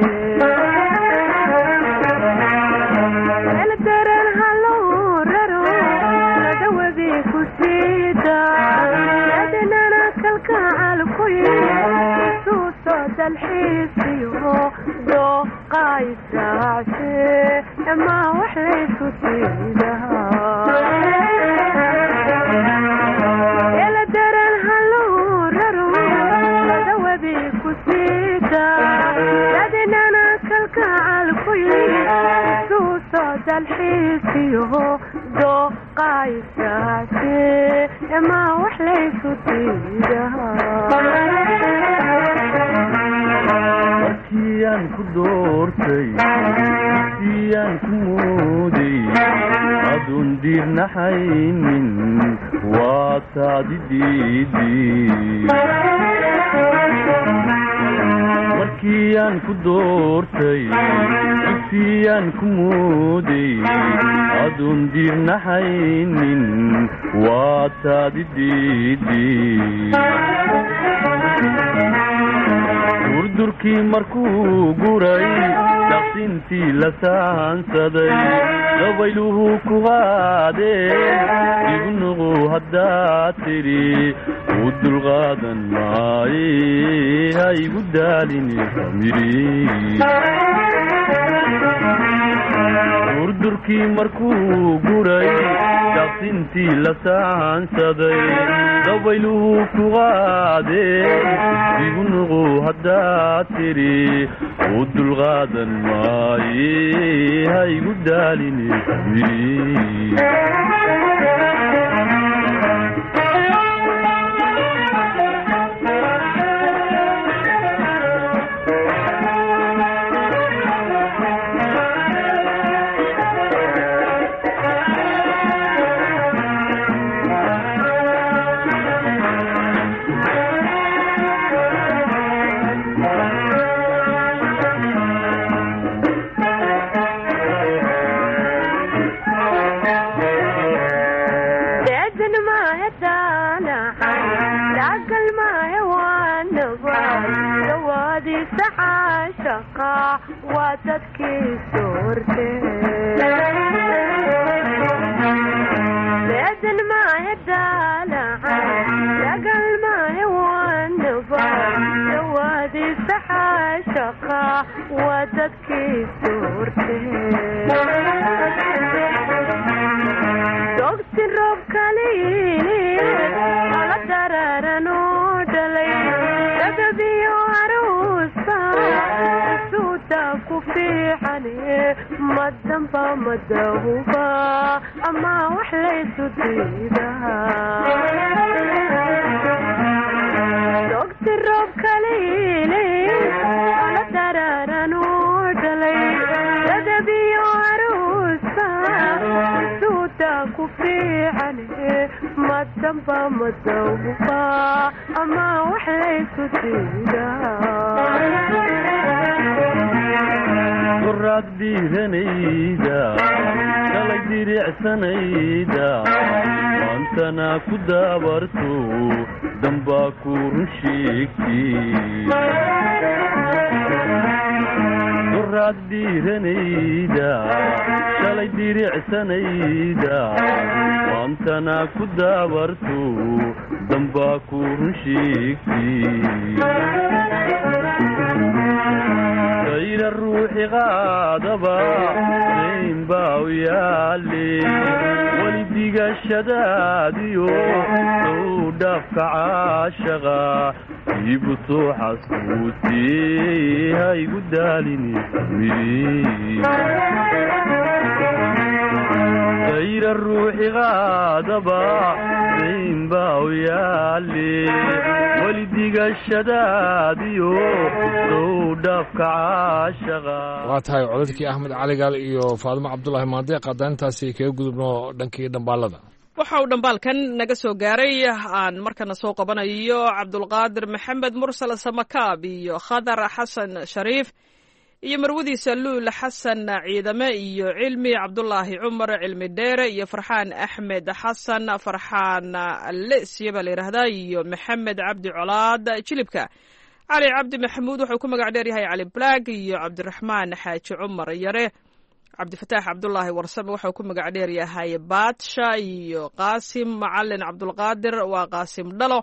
eldaran hallow raro ladawabi ku siida yadnana kalkacal ku suuso dalxiisiyo dooqaysaace ama wax laysku siidaha eldaran hallow raro ladawabi ku siida yadnana kalkacal ku suuso dalxiisiyo dooqaysaace ama wax laysku siidaha markiyaan ku doortay siyaan ku mooday adun diirnaxaynin waa taadi diidi markiyaan ku doortay siyaan ku mooday adun diirnaxaynin waa taadi diidi durdurkii markuu guray daqsintii la saansaday dabayluhu ku qaadeen igu nuqu haddaad tidhi u dulqaadan maaye ha igu daalini famiri durdurkii markuu guray daqsintii la saansaday dabayluhu ku qaadeen igu nuqu haddaad tidhi u dulqaadan maaye ha igu daalini famiri waa tahay codadkii axmed caligaal iyo faadimo cabdulaahi maande qadayntaasi kaga gudubno dhankii dhambaalada waxa uu dhambaalkan naga soo gaaray aan markana soo qabanayo cabdulqaadir maxamed mursal samakaab iyo khadar xasan shariif iyo marwadiisa luul xasan ciidame iyo cilmi cabdulaahi cumar cilmi dheere iyo farxaan axmed xasan farxaan lesya baa la yidhaahdaa iyo maxamed cabdi colaad jilibka cali cabdi maxamuud wuxuu ku magac dheer yahay cali black iyo cabdiraxmaan xaaji cumar yare cabdifataax cabdulaahi warsame waxau ku magac dheer yahay baadsha iyo qaasim macalin cabdulqaadir waa qaasim dhalo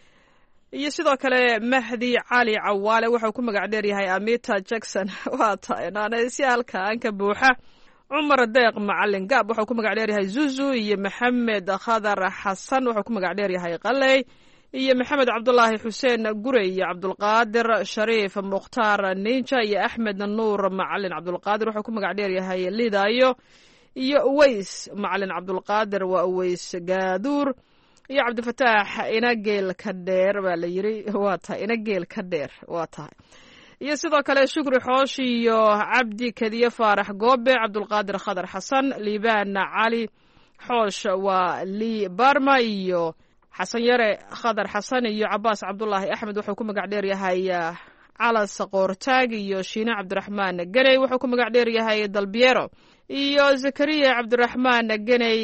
iyo sidoo kale mahdi cali cawaale waxau ku magac dheer yahay amita jackson waa tahay si halkaan ka buuxa cumar deeq macalin gaab waxau ku magac dheer yahay zuzu iyo maxamed khadar xasan waxau ku magac dheer yahay qaley iyo maxamed cabdulaahi xuseen gurey iyo cabdulqaadir shariif mukhtaar ninja iyo axmed nuur macalin cabdulqaadir waxau ku magac dheer yahay lidayo iyo uweys macalin cabdulqaadir waa uweys gaaduur iyo cabdifataax inageel ka dheer baa la yiri waa tahay inageel ka dheer waa tahay iyo sidoo kale shukri xoosh iyo cabdi kadiye faarax goobe cabdulqaadir khadar xasan liibaan cali xoosh waa lii barma iyo xasan yare khadar xasan iyo cabaas cabdulaahi axmed wuxuu ku magac dheer yahay calas qoortaag iyo shiine cabdiraxmaan geney wuxuu ku magac dheer yahay dalbiero iyo zakariya cabdiraxmaan geney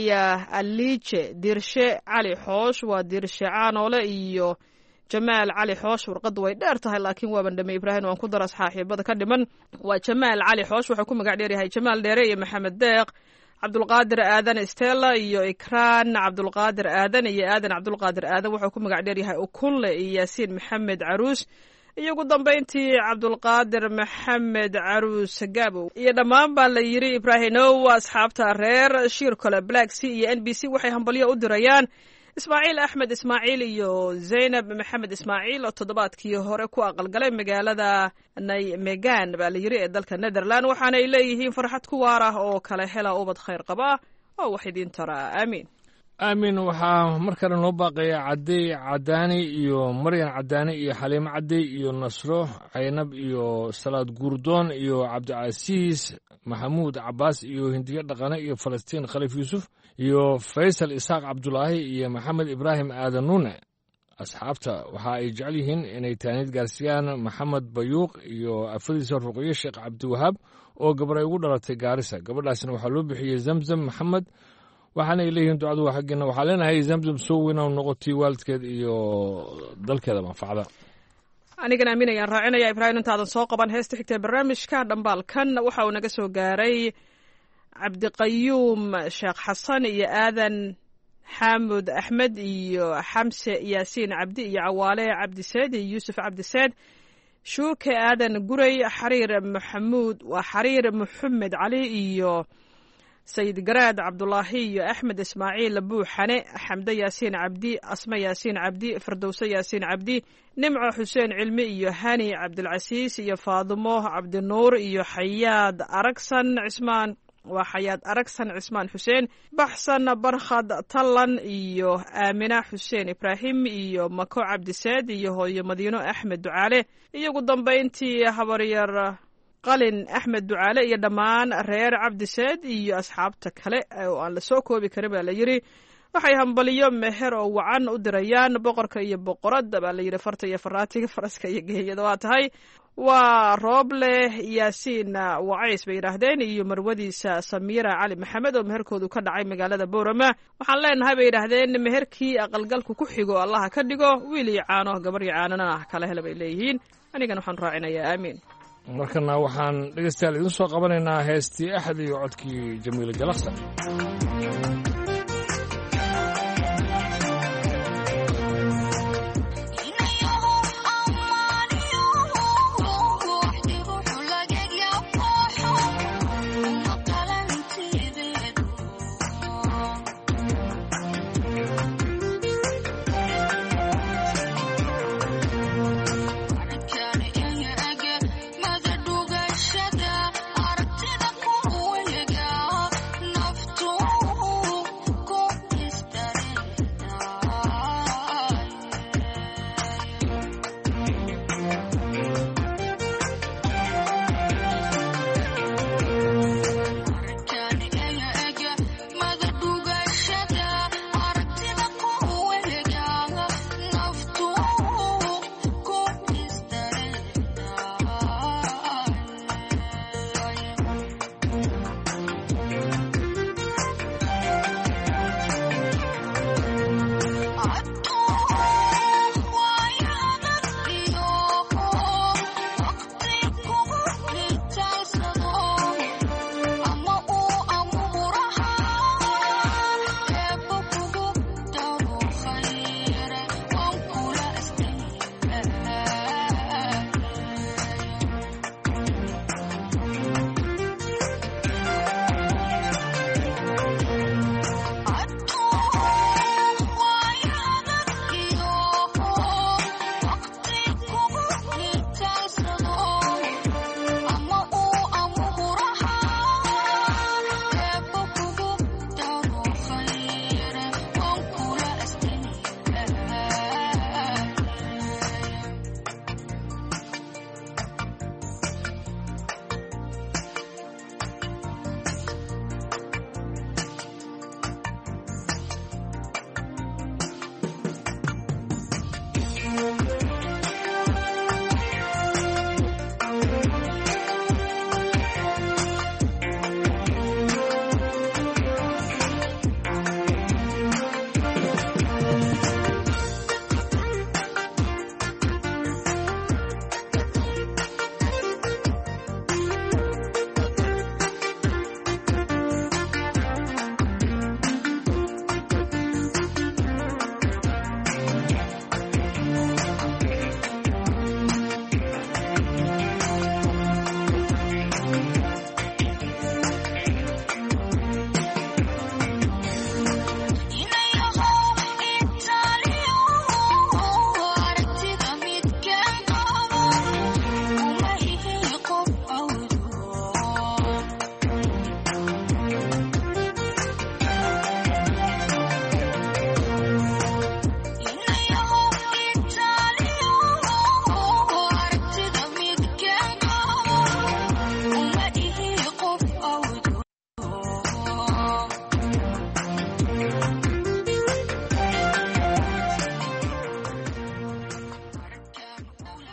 aliije dirshe cali xoosh waa dirshe caanoole iyo jamaal cali xoosh warqaddu way dheer tahay laakiin waaban dhame ibraahim waan ku dara saaxiibada ka dhiman waa jamaal cali xoosh wuxuu ku magac dheer yahay jamaal dheere iyo maxamed deeq cabdulqaadir aadan stella iyo ikraan cabdulqaadir aadan iyo aadan cabdulqaadir aadan wuxuu ku magac dheer yahay ukunle iyo yaasiin maxamed caruus iyo ugu dambayntii cabdulqaadir maxamed caruus gabow iyo dhammaan baa la yiri ibraahimow asxaabta reer shirkole black sea iyo n b c waxay hambalyo u dirayaan ismaaciil axmed ismaaciil iyo zaynab maxamed ismaaciil oo toddobaadkii hore ku aqalgalay magaalada naymegan baa la yiri ee dalka netherland waxaana ay leeyihiin farxad ku waar ah oo kala hela ubad khayr qaba oo wax idiin taraa aamiin aamin waxaa mar kale noo baaqaya cadey cadaani iyo maryan cadaani iyo xaliimo cadey iyo nasro caynab iyo salaad guurdoon iyo cabdicasiis maxamuud cabaas iyo hindiyo dhaqane iyo falastiin khaliif yuusuf iyo faysal isaaq cabdulaahi iyo maxamed ibraahim aadan nuune asxaabta waxa ay jecel yihiin inay taaniid gaarsiiyaan maxamed bayuuq iyo afadiisa ruqyo sheekh cabdiwahaab oo gabar ay ugu dhalatay gaarisa gabadhaasna waxaa loo bixiyey zamzam maxamed waxaana ay leeyihiin ducadu waa xaggeena waxaa leenahay zamzam soo weyna noqotii waalidkeed iyo dalkeeda manfacda anigana aamin ayaan raacinaya ibraahim intaadan soo qaban heesta xigta barnaamijka dhambaalkan waxa uu naga soo gaaray cabdiqayuum sheekh xasan iyo aadan xaamud axmed iyo xamse yaasiin cabdi iyo cawaale cabdiseed iyo yuusuf cabdiseed shuuke aadan guray xariir maxamuud waa xariir maxamed cali iyo sayid garaad cabdulaahi iyo axmed ismaaciil buuxane xamde yaasiin cabdi asme yaasiin cabdi firdowse yaasiin cabdi nimco xuseen cilmi iyo hani cabdilcasiis iyo faadimo cabdinuur iyo xayaad aragsan cismaan waa xayaad aragsan cismaan xuseen baxsan barkhad tallan iyo aamina xuseen ibraahim iyo mako cabdiseed iyo hooyo madiino axmed ducaale iyo ugu dambayntii habaryar qalin axmed ducaale iyo dhammaan reer cabdiseed iyo asxaabta kale oo aan la soo koobi karin baa la yiri waxay hambaliyo meher oo wacan u dirayaan boqorka iyo boqoradda baa la yidhi farta iyo faraatiga faraska iyo geeyada waa tahay waa rooble yaasiin wacays bay yidhaahdeen iyo marwadiisa samiira cali maxamed oo meherkoodu ka dhacay magaalada boorama waxaan leenahay bay yidhaahdeen meherkii aqalgalku ku xigo allaha ka dhigo wiil iyo caano gabar iyo caanana kala hela bay leeyihiin anigana waxaan raacinayaa aamiin markana waxaan dhegeystayaal idiin soo qabanaynaa heestii axad iyo codkii jamiile jalaqsa Aragtida ku weyaga naftu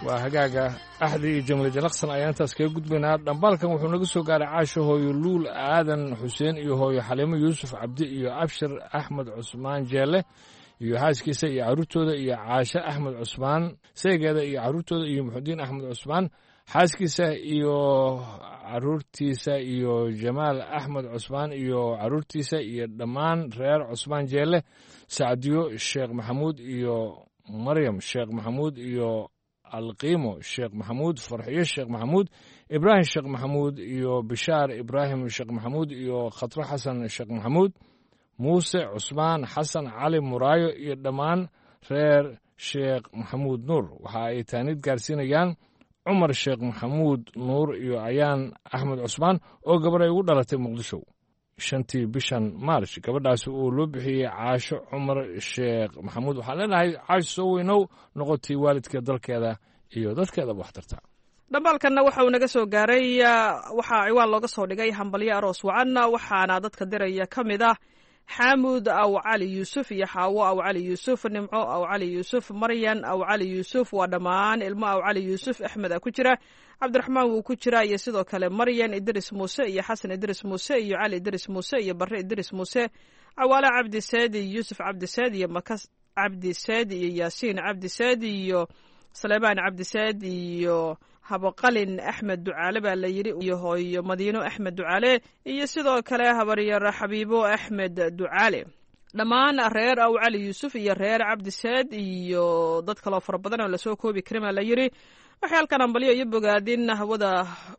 waa hagaaga axdi iyo jamle jalaqsan ayaan intaas kaga gudbaynaa. dhambaalkan wuxuu naga soo gaaray caasho hooyo luul aadan xuseen iyo hooyo xaliimo yuusuf cabdi iyo abshir axmed cusmaan jeelle iyo xaaskiisa iyo carruurtooda iyo caashe axmed cusmaan seegeeda iyo carruurtooda iyo muxudiin axmed cusmaan xaaskiisa iyo carruurtiisa iyo jamaal axmed cusmaan iyo carruurtiisa iyo dhammaan reer cusmaan jeelle sacdiyo sheekh maxamuud iyo maryam sheekh maxamuud iyo alqiimo sheekh maxamuud farxiyo sheekh maxamuud ibraahim sheekh maxamuud iyo bishaar ibraahim sheekh maxamuud iyo khatro xasan sheekh maxamuud muuse cusmaan xasan cali muraayo iyo dhammaan reer sheekh maxamuud nuur waxa ay taanid gaarsiinayaan cumar sheekh maxamuud nuur iyo ayaan axmed cusmaan oo gabar ay ugu dhalatay muqdisho 5tii bishan maarch gabadhaasi uu loo bixiyey caasho cumar sheekh maxamuud. waxaan leenahay caasho soo weynow noqotay waalidka dalkeeda iyo dadkeedaba waxtarta. dhambaalkanna waxa uu naga soo gaaray waxaa ciwaan looga soo dhigay hambalyo aroos wacan waxaana dadka diraya ka mid ah xaamud aw cali yuusuf iyo xaawo aw cali yuusuf nimco aw cali yuusuf maryan aw cali yuusuf waa dhammaan ilmo aw cali yuusuf axmed a ku jira cabdiraxmaan wuu ku jira iyo sidoo kale maryan idris muuse iyo xasan idris muuse iyo cali idris muuse iyo barre idris muuse cawaale cabdiseed iyo yuusuf cabdiseed iyo makas cabdiseed iyo yaasiin cabdiseed iyo saleebaan cabdiseed iyo habaqalin axmed ducaale baa la yidhi iyo hooyo madiino axmed ducaale iyo sidoo kale habaryar xabiibo axmed ducaale dhammaan reer aw cali yuusuf iyo reer cabdiseed iyo dad kaloo fara badan oo lasoo koobi karin baa la yidhi waxay halkan hambalyo iyo bogaadin hawada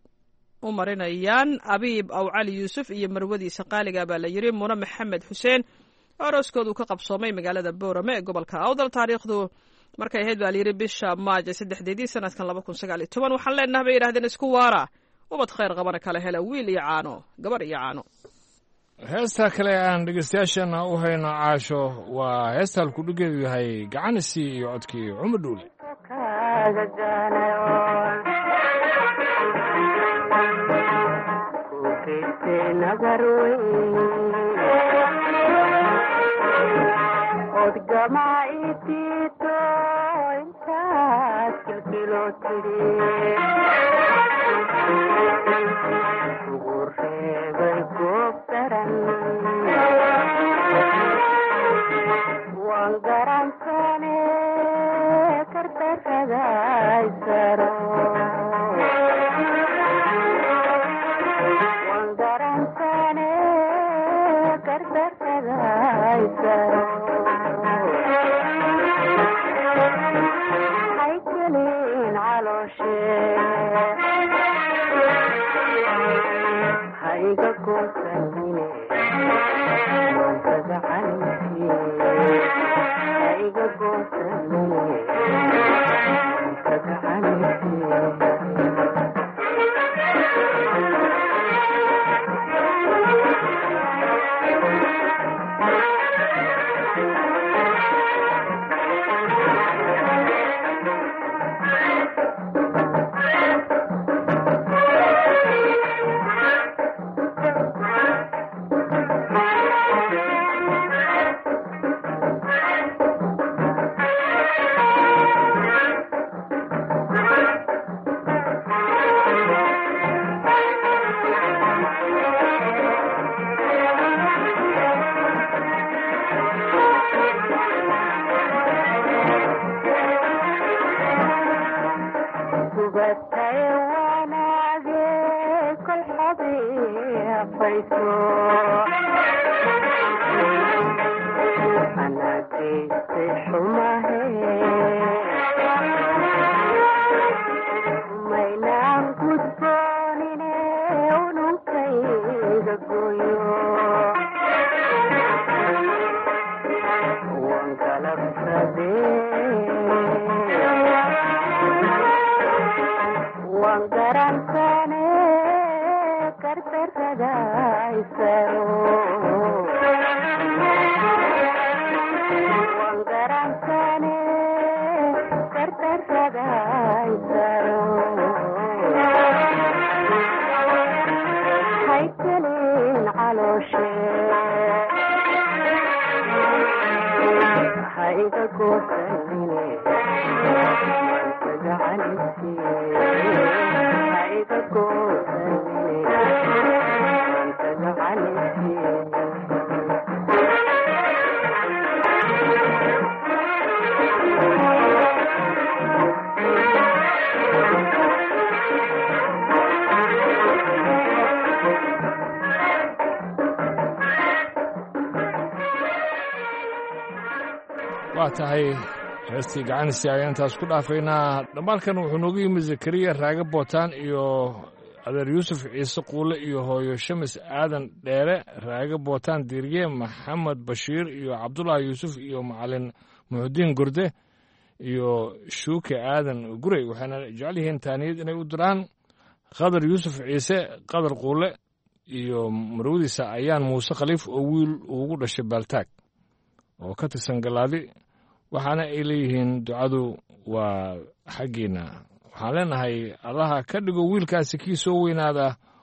u marinayaan abiib aw cali yuusuf iyo marwadiisa qaaliga baa la yidhi mune maxamed xuseen arooskoodu ka qabsoomay magaalada boorame ee gobolka awdal taariikhdu markay ahayd baa layidhi bisha maajo 3 sanadkan 2019 waxaan leenahay bay yidhahdeen isku waara ubad khayr qabana kala hela wiil iyo caano gabar iyo caano. heesta kale aan dhegeystayaashana u hayno caasho waa heesta halkudhigeedu yahay gacanisi iyo codkii cumar dhuule. waa tahay heestii gacanisi ayaan taas ku dhaafaynaa. dhambaalkan wuxuu noogu yimid zakariya raaga bootaan iyo adeer yuusuf ciise quule iyo hooyo shamis aadan dheere raaga bootaan diirye maxamed bashiir iyo cabdulaahi yuusuf iyo macalin muxudiin gurde iyo shuuke aadan gurey. waxayna jecel yihiin taaniyad inay u diraan qadar yuusuf ciise qadar quule iyo marwadiisa ayaan muuse khaliif oo wiil ugu dhashay baaltaag oo ka tirsan galaadi. waxaana ay leeyihiin ducadu waa xaggiina. waxaan leenahay allaha ka dhigo wiilkaasi kii soo weynaada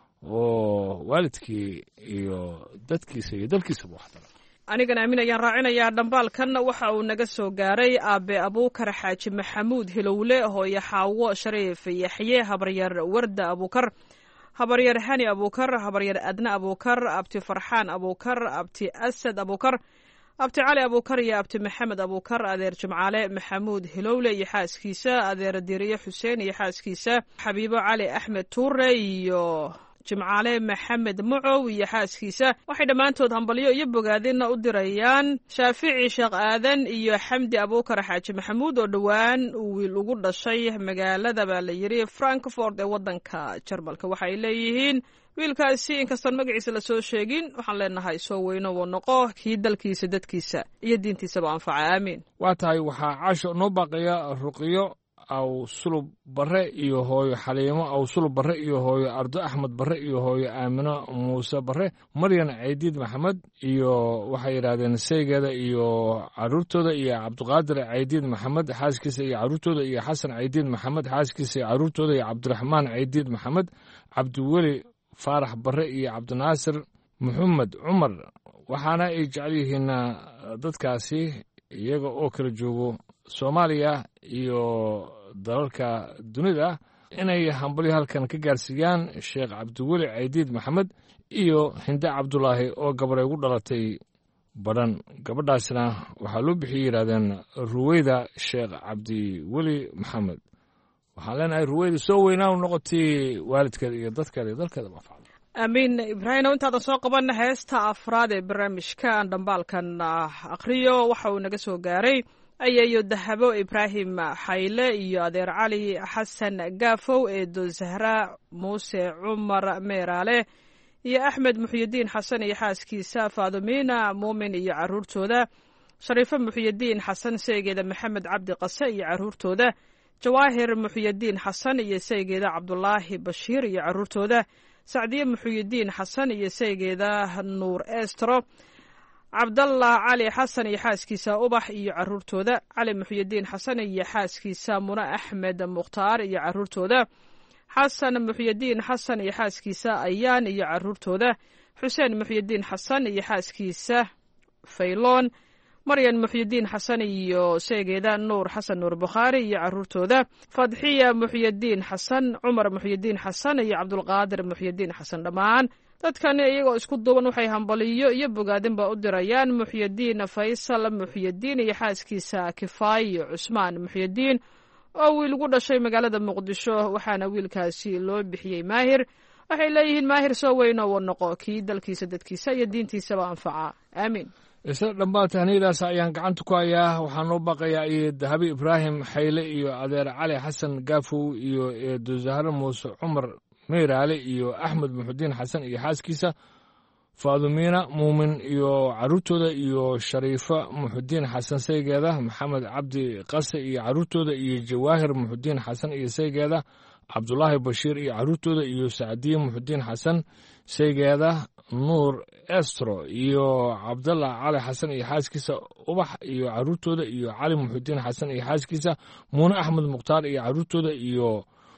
oo waalidkii iyo dadkiisa iyo dalkiisaba waxtara. anigan aamin ayaan raacinayaa dhambaalkan waxa uu naga soo gaaray aabe abuukar xaaji maxamuud hilowle hooyo xaawo shariif yaxye habaryar warda abuukar habaryar hani abuukar habaryar adna abuukar abti farxaan abuukar abti asad abuukar abti cali abuukar iyo abti maxamed abuukar adeer jimcaale maxamuud hilowle iyo xaaskiisa adeer diiriye xuseen iyo xaaskiisa xabiibo cali axmed tuure iyo jimcaale maxamed mucow iyo xaaskiisa. waxay dhammaantood hambalyo iyo bogaadinna u dirayaan shaafici sheekh aadan iyo xamdi abuukar xaaji maxamuud oo dhowaan wiil ugu dhashay magaalada baa la yidhi frankfort ee waddanka jarmalka. waxay leeyihiin wiilkaasi inkastoon magaciisa la soo sheegin waxaan leenahay soo weyno wuu noqo kii dalkiisa dadkiisa iyo diintiisaba anfaca aamiin. waa tahay waxaa caasho noo baaqaya ruqiyo aw sulub barre iyo hooyo xaliimo aw sulub barre iyo hooyo ardo axmed barre iyo hooyo aamino muuse barre maryan caydiid maxamed iyo waxay yidhaahdeen saygeeda iyo caruurtooda iyo cabdiqaadir caydiid maxamed xaaskiisa iyo caruurtooda iyo xasan caydiid maxamed xaaskiisa iyo caruurtooda iyo cabdiraxmaan caydiid maxamed cabdiweli faarax barre iyo cabdinaasir maxamed cumar. waxaana ay jecel yihiin dadkaasi iyaga oo kala joogo soomaaliya iyo dalalka dunida inay hambalyo halkan ka gaarsiiyaan sheekh cabdiweli caydiid maxamed iyo hinde cabdulaahi oo gabar ay ugu dhalatay badhan. gabadhaasna waxaa loo bixiyey yidhahdeen ruweyda sheekh cabdiweli maxamed. waxaan leenahay ruweyda soo weynaa u noqotay waalidkeeda iyo dadkeeda iyo dalkeeda mafacda. aamiin. ibraahim intaadan soo qaban heesta afraad ee barnaamijka aan dhambaalkan akhriyo waxa uu naga soo gaaray ayayo dahabo ibraahim xayle iyo adeer cali xasan gaafow eedo zahra muuse cumar meeraale iyo axmed muxyidiin xasan iyo xaaskiisa faadumiina muumin iyo caruurtooda shariifo muxyidiin xasan saygeeda maxamed cabdi qase iyo caruurtooda jawaahir muxyidiin xasan iyo saygeeda cabdulaahi bashiir iyo caruurtooda sacdiye muxyidiin xasan iyo saygeeda nuur estro cabdallah cali xasan iyo xaaskiisa ubax iyo caruurtooda cali muxyidiin xasan iyo xaaskiisa mune axmed mukhtaar iyo caruurtooda xasan muxyidiin xasan iyo xaaskiisa ayaan iyo caruurtooda xuseen muxyidiin xasan iyo xaaskiisa fayloon maryan muxyidiin xasan iyo seegeeda nuur xasan nuur bukhaari iyo caruurtooda fadxiya muxyidiin xasan cumar muxyidiin xasan iyo cabdulqaadir muxyidiin xasan. dhammaan dadkani iyagoo isku duuban waxay hambaliyo iyo bogaadinba u dirayaan muxyidiin faysal muxyidiin iyo xaaskiisa kifaayo cusmaan muxyidiin oo wiil ugu dhashay magaalada muqdisho. waxaana wiilkaasi loo bixiyey maahir. waxay leeyihiin maahir soo weyno wuu noqo kii dalkiisa dadkiisa iyo diintiisaba anfaca aamiin. isla dhammaan tahniidaas ayaan gacanta ku hayaa. waxaa noo baaqayaa iyo dahabi ibraahim xayle iyo adeer cali xasan gaafow iyo eedo zahro muuse cumar meyraale iyo axmed muxudiin xasan iyo xaaskiisa faadumiina muumin iyo caruurtooda iyo shariifo muxudiin xasan saygeeda maxamed cabdi qase iyo caruurtooda iyo jawaahir muxudiin xasan iyo saygeeda cabdulaahi bashiir iyo caruurtooda iyo sacdiye muxudiin xasan saygeeda nuur estro iyo cabdallah cali xasan iyo xaaskiisa ubax iyo caruurtooda iyo cali muxudiin xasan iyo xaaskiisa muune axmed mukhtaar iyo caruurtooda iyo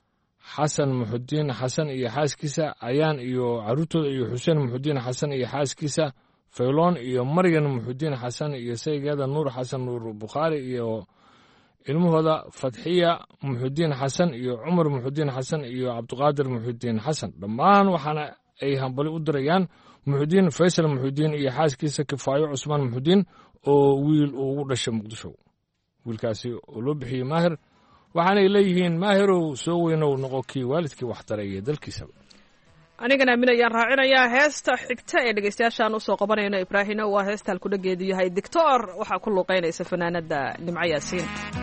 xasan muxudiin xasan iyo xaaskiisa ayaan iyo caruurtooda iyo xuseen muxudiin xasan iyo xaaskiisa fayloon iyo maryan muxudiin xasan iyo saygeeda nuur xasan nuur bukhaari iyo ilmahooda fatxiya muxudiin xasan iyo cumar muxudiin xasan iyo cabdiqaadir muxudiin xasan dhammaan waxaana ay hambali u dirayaan muxudiin faysal muxudiin iyo xaaskiisa kifaayo cusmaan muxudiin oo wiil uu ugu dhashay muqdisho wiilkaasi oo loo bixiyey maahir waxaanay leeyihiin maahirow soo weynow noqo kii waalidkii waxtaray iyo dalkiisaba anigana aamin ayaan raacinayaa heesta xigta ee dhegeystayaashaan usoo qabanayno ibraahino waa heesta halkudhageedu yahay dictor waxaa ku luuqeynaysa fanaanada nimco yaasiin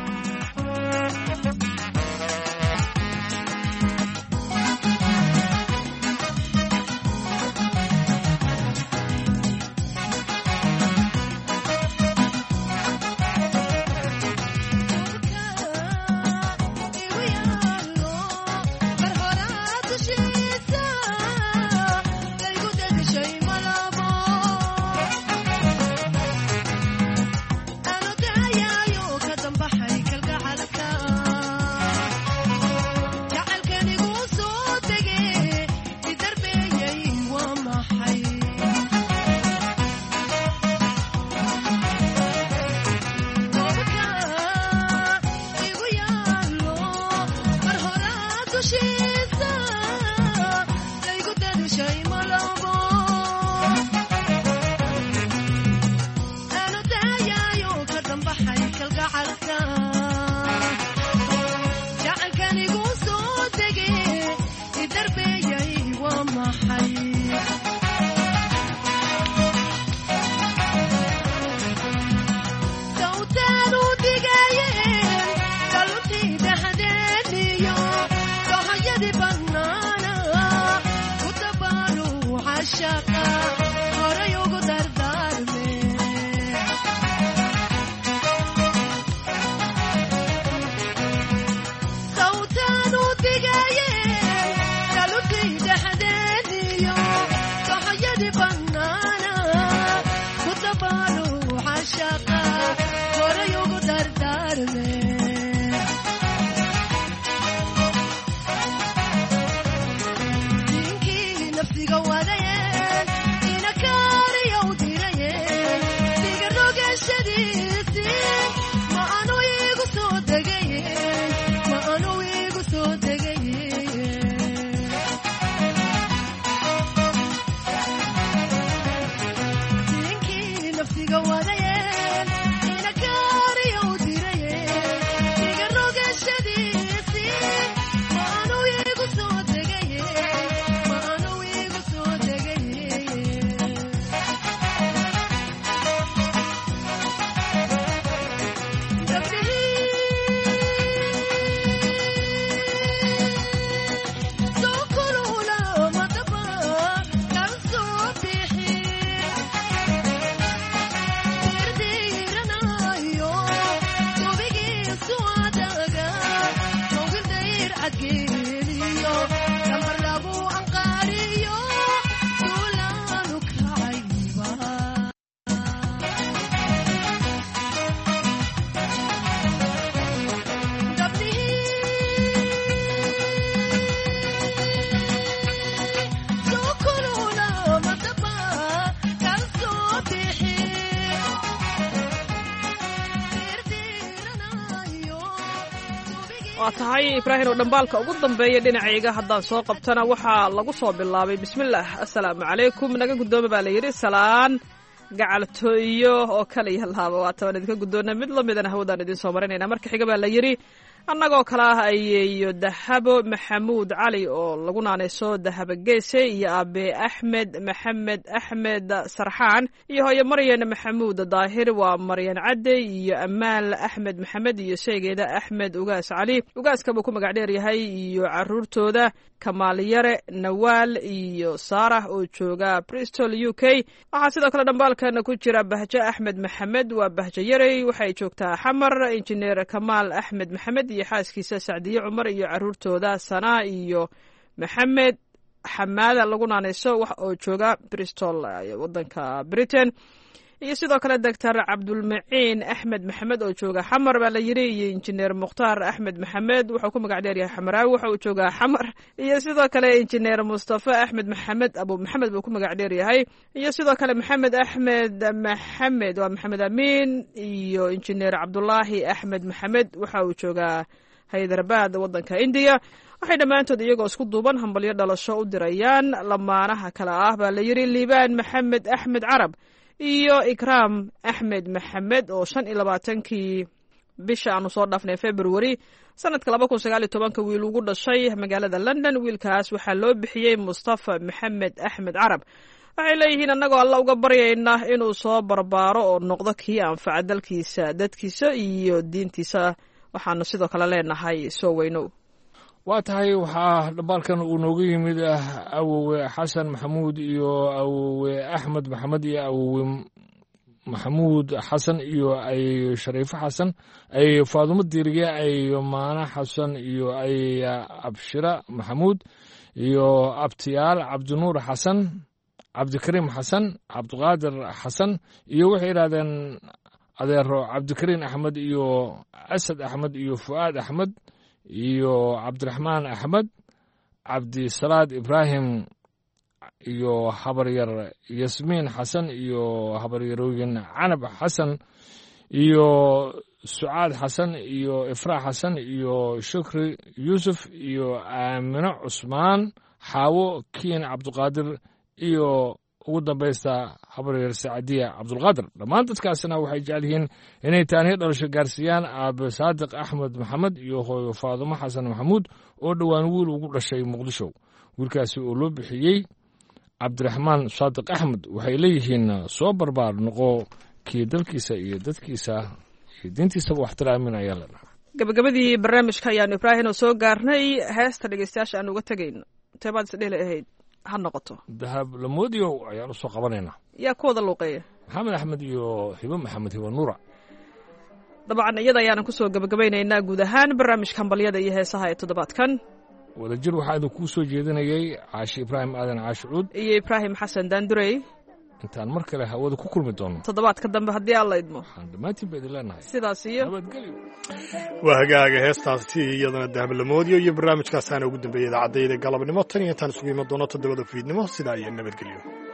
waa tahay ibraahim oo dhambaalka ugu dambeeya dhinacayga haddaan soo qabtana waxaa lagu soo bilaabay bismillaah assalaamu calaykum naga guddooma baa la yidhi salaan gacaltooyo oo kaliya laaba waa tabaan idinka guddoona mid la midana hawadaan idiin soo marinayna marka xiga baa la yidhi annagoo kale ah ayeeyo dahabo maxamuud cali oo lagu naanayso dahabo geese iyo aabe axmed maxamed axmed sarxaan iyo hooyo maryan maxamuud daahir waa maryan cadde iyo amaal axmed maxamed iyo sheegeeda axmed ugaas cali ugaaska buu ku magac dheer yahay iyo caruurtooda kamaal yare nawaal iyo saarah oo jooga bristol u k waxaa sidoo kale dhambaalkana ku jira bahjo axmed maxamed waa bahjo yarey waxay joogtaa xamar injineer kamaal axmed maxamed iyo xaaskiisa sacdiye cumar iyo caruurtooda sanaa iyo maxamed xamaada lagu naanayso wax oo jooga bristol wadanka britain iyo sidoo kale doctor cabdulmaciin axmed maxamed oo jooga xamar baa la yidhi iyo injineer mukhtaar axmed maxamed wuxuu ku magac dheer yahay xamaraawi waxa uu joogaa xamar iyo sidoo kale injineer mustafa axmed maxamed abu maxamed buu ku magac dheer yahay iyo sidoo kale maxamed axmed maxamed waa maxamed amiin iyo injineer cabdulaahi axmed maxamed waxa uu joogaa haydarabad waddanka indiya waxay dhammaantood iyagoo isku duuban hambalyo dhalasho u dirayaan lamaanaha kale ah baa la yidhi liibaan maxamed axmed carab iyo ikraam axmed maxamed oo 25kii bisha aanu soo dhaafnay february sanadka 2019 wiil ugu dhashay magaalada london wiilkaas waxaa loo bixiyey mustafa maxamed axmed carab waxay leeyihiin annagoo alla uga baryaynaa inuu soo barbaaro oo noqdo kii anfaca dalkiisa dadkiisa iyo diintiisa waxaanu sidoo kale leenahay soo weynow waa tahay waxaa dhambaalkan uu nooga yimid awowe xasan maxamuud iyo awowe axmed maxamed iyo awowe maxamuud xasan iyo ay shariifo xasan ay faadumo diiriye ay maana xasan iyo ay abshira maxamuud iyo abtiyaal cabdinuur xasan cabdikariim xasan cabdiqaadir xasan iyo waxay yidhahdeen adeero cabdikariin axmed iyo asad axmed iyo fu'aad axmed iyo cabdiraxmaan axmed cabdisalaad ibraahim iyo habaryar yasmiin xasan iyo habaryarooyin canab xasan iyo sucaad xasan iyo ifraax xasan iyo shukri yuusuf iyo aamino cusmaan xaawo kiin cabdiqaadir iyo ugu dambaysta habaryar sacadiya cabdulqaadir dhammaan dadkaasna waxay jecel yihiin inay taaniyo dhalasho gaarsiiyaan aabe saadiq axmed maxamed iyo hooyo faadumo xasan maxamuud oo dhowaan wiil ugu dhashay muqdisho wiilkaasi oo loo bixiyey cabdiraxmaan saadiq axmed waxay leeyihiin soo barbaar noqo kii dalkiisa iyo dadkiisa iyo diintiisaba waxtiraamin ayaa la dhahaa gabagabadii barnaamijka ayaanu ibraahim oo soo gaarnay heesta dhegeystayaasha aan uga tegayno teebaad isdheli ahayd ha noqoto dahab lamoodiyow ayaan u soo qabanaynaa yaa ku wada luuqeeya maxamed axmed iyo hibo maxamed hibo nuura dabcan iyada ayaanan kusoo gabagabaynaynaa guud ahaan barnaamijka hambalyada iyo heesaha ee toddobaadkan wadajir waxaa idin kuu soo jeedinayay caashi ibraahim aadan caashi cuud iyo ibraahim xasan daandurey intaan mar kale hawada ku kulmi doono toddobaadka dambe haddii alla idmo waxaan dhammaantiin ba idin leenahay sidaas iyo nabadgelyo waa hagaaga heestaasi iyadana dahblamoodiyo iyo barnaamijkaasaana ugu dambeeyay idaacadayda galabnimo tan iyo intaan isugu iman doono 7 fiidnimo sidaa iyo nabadgelyo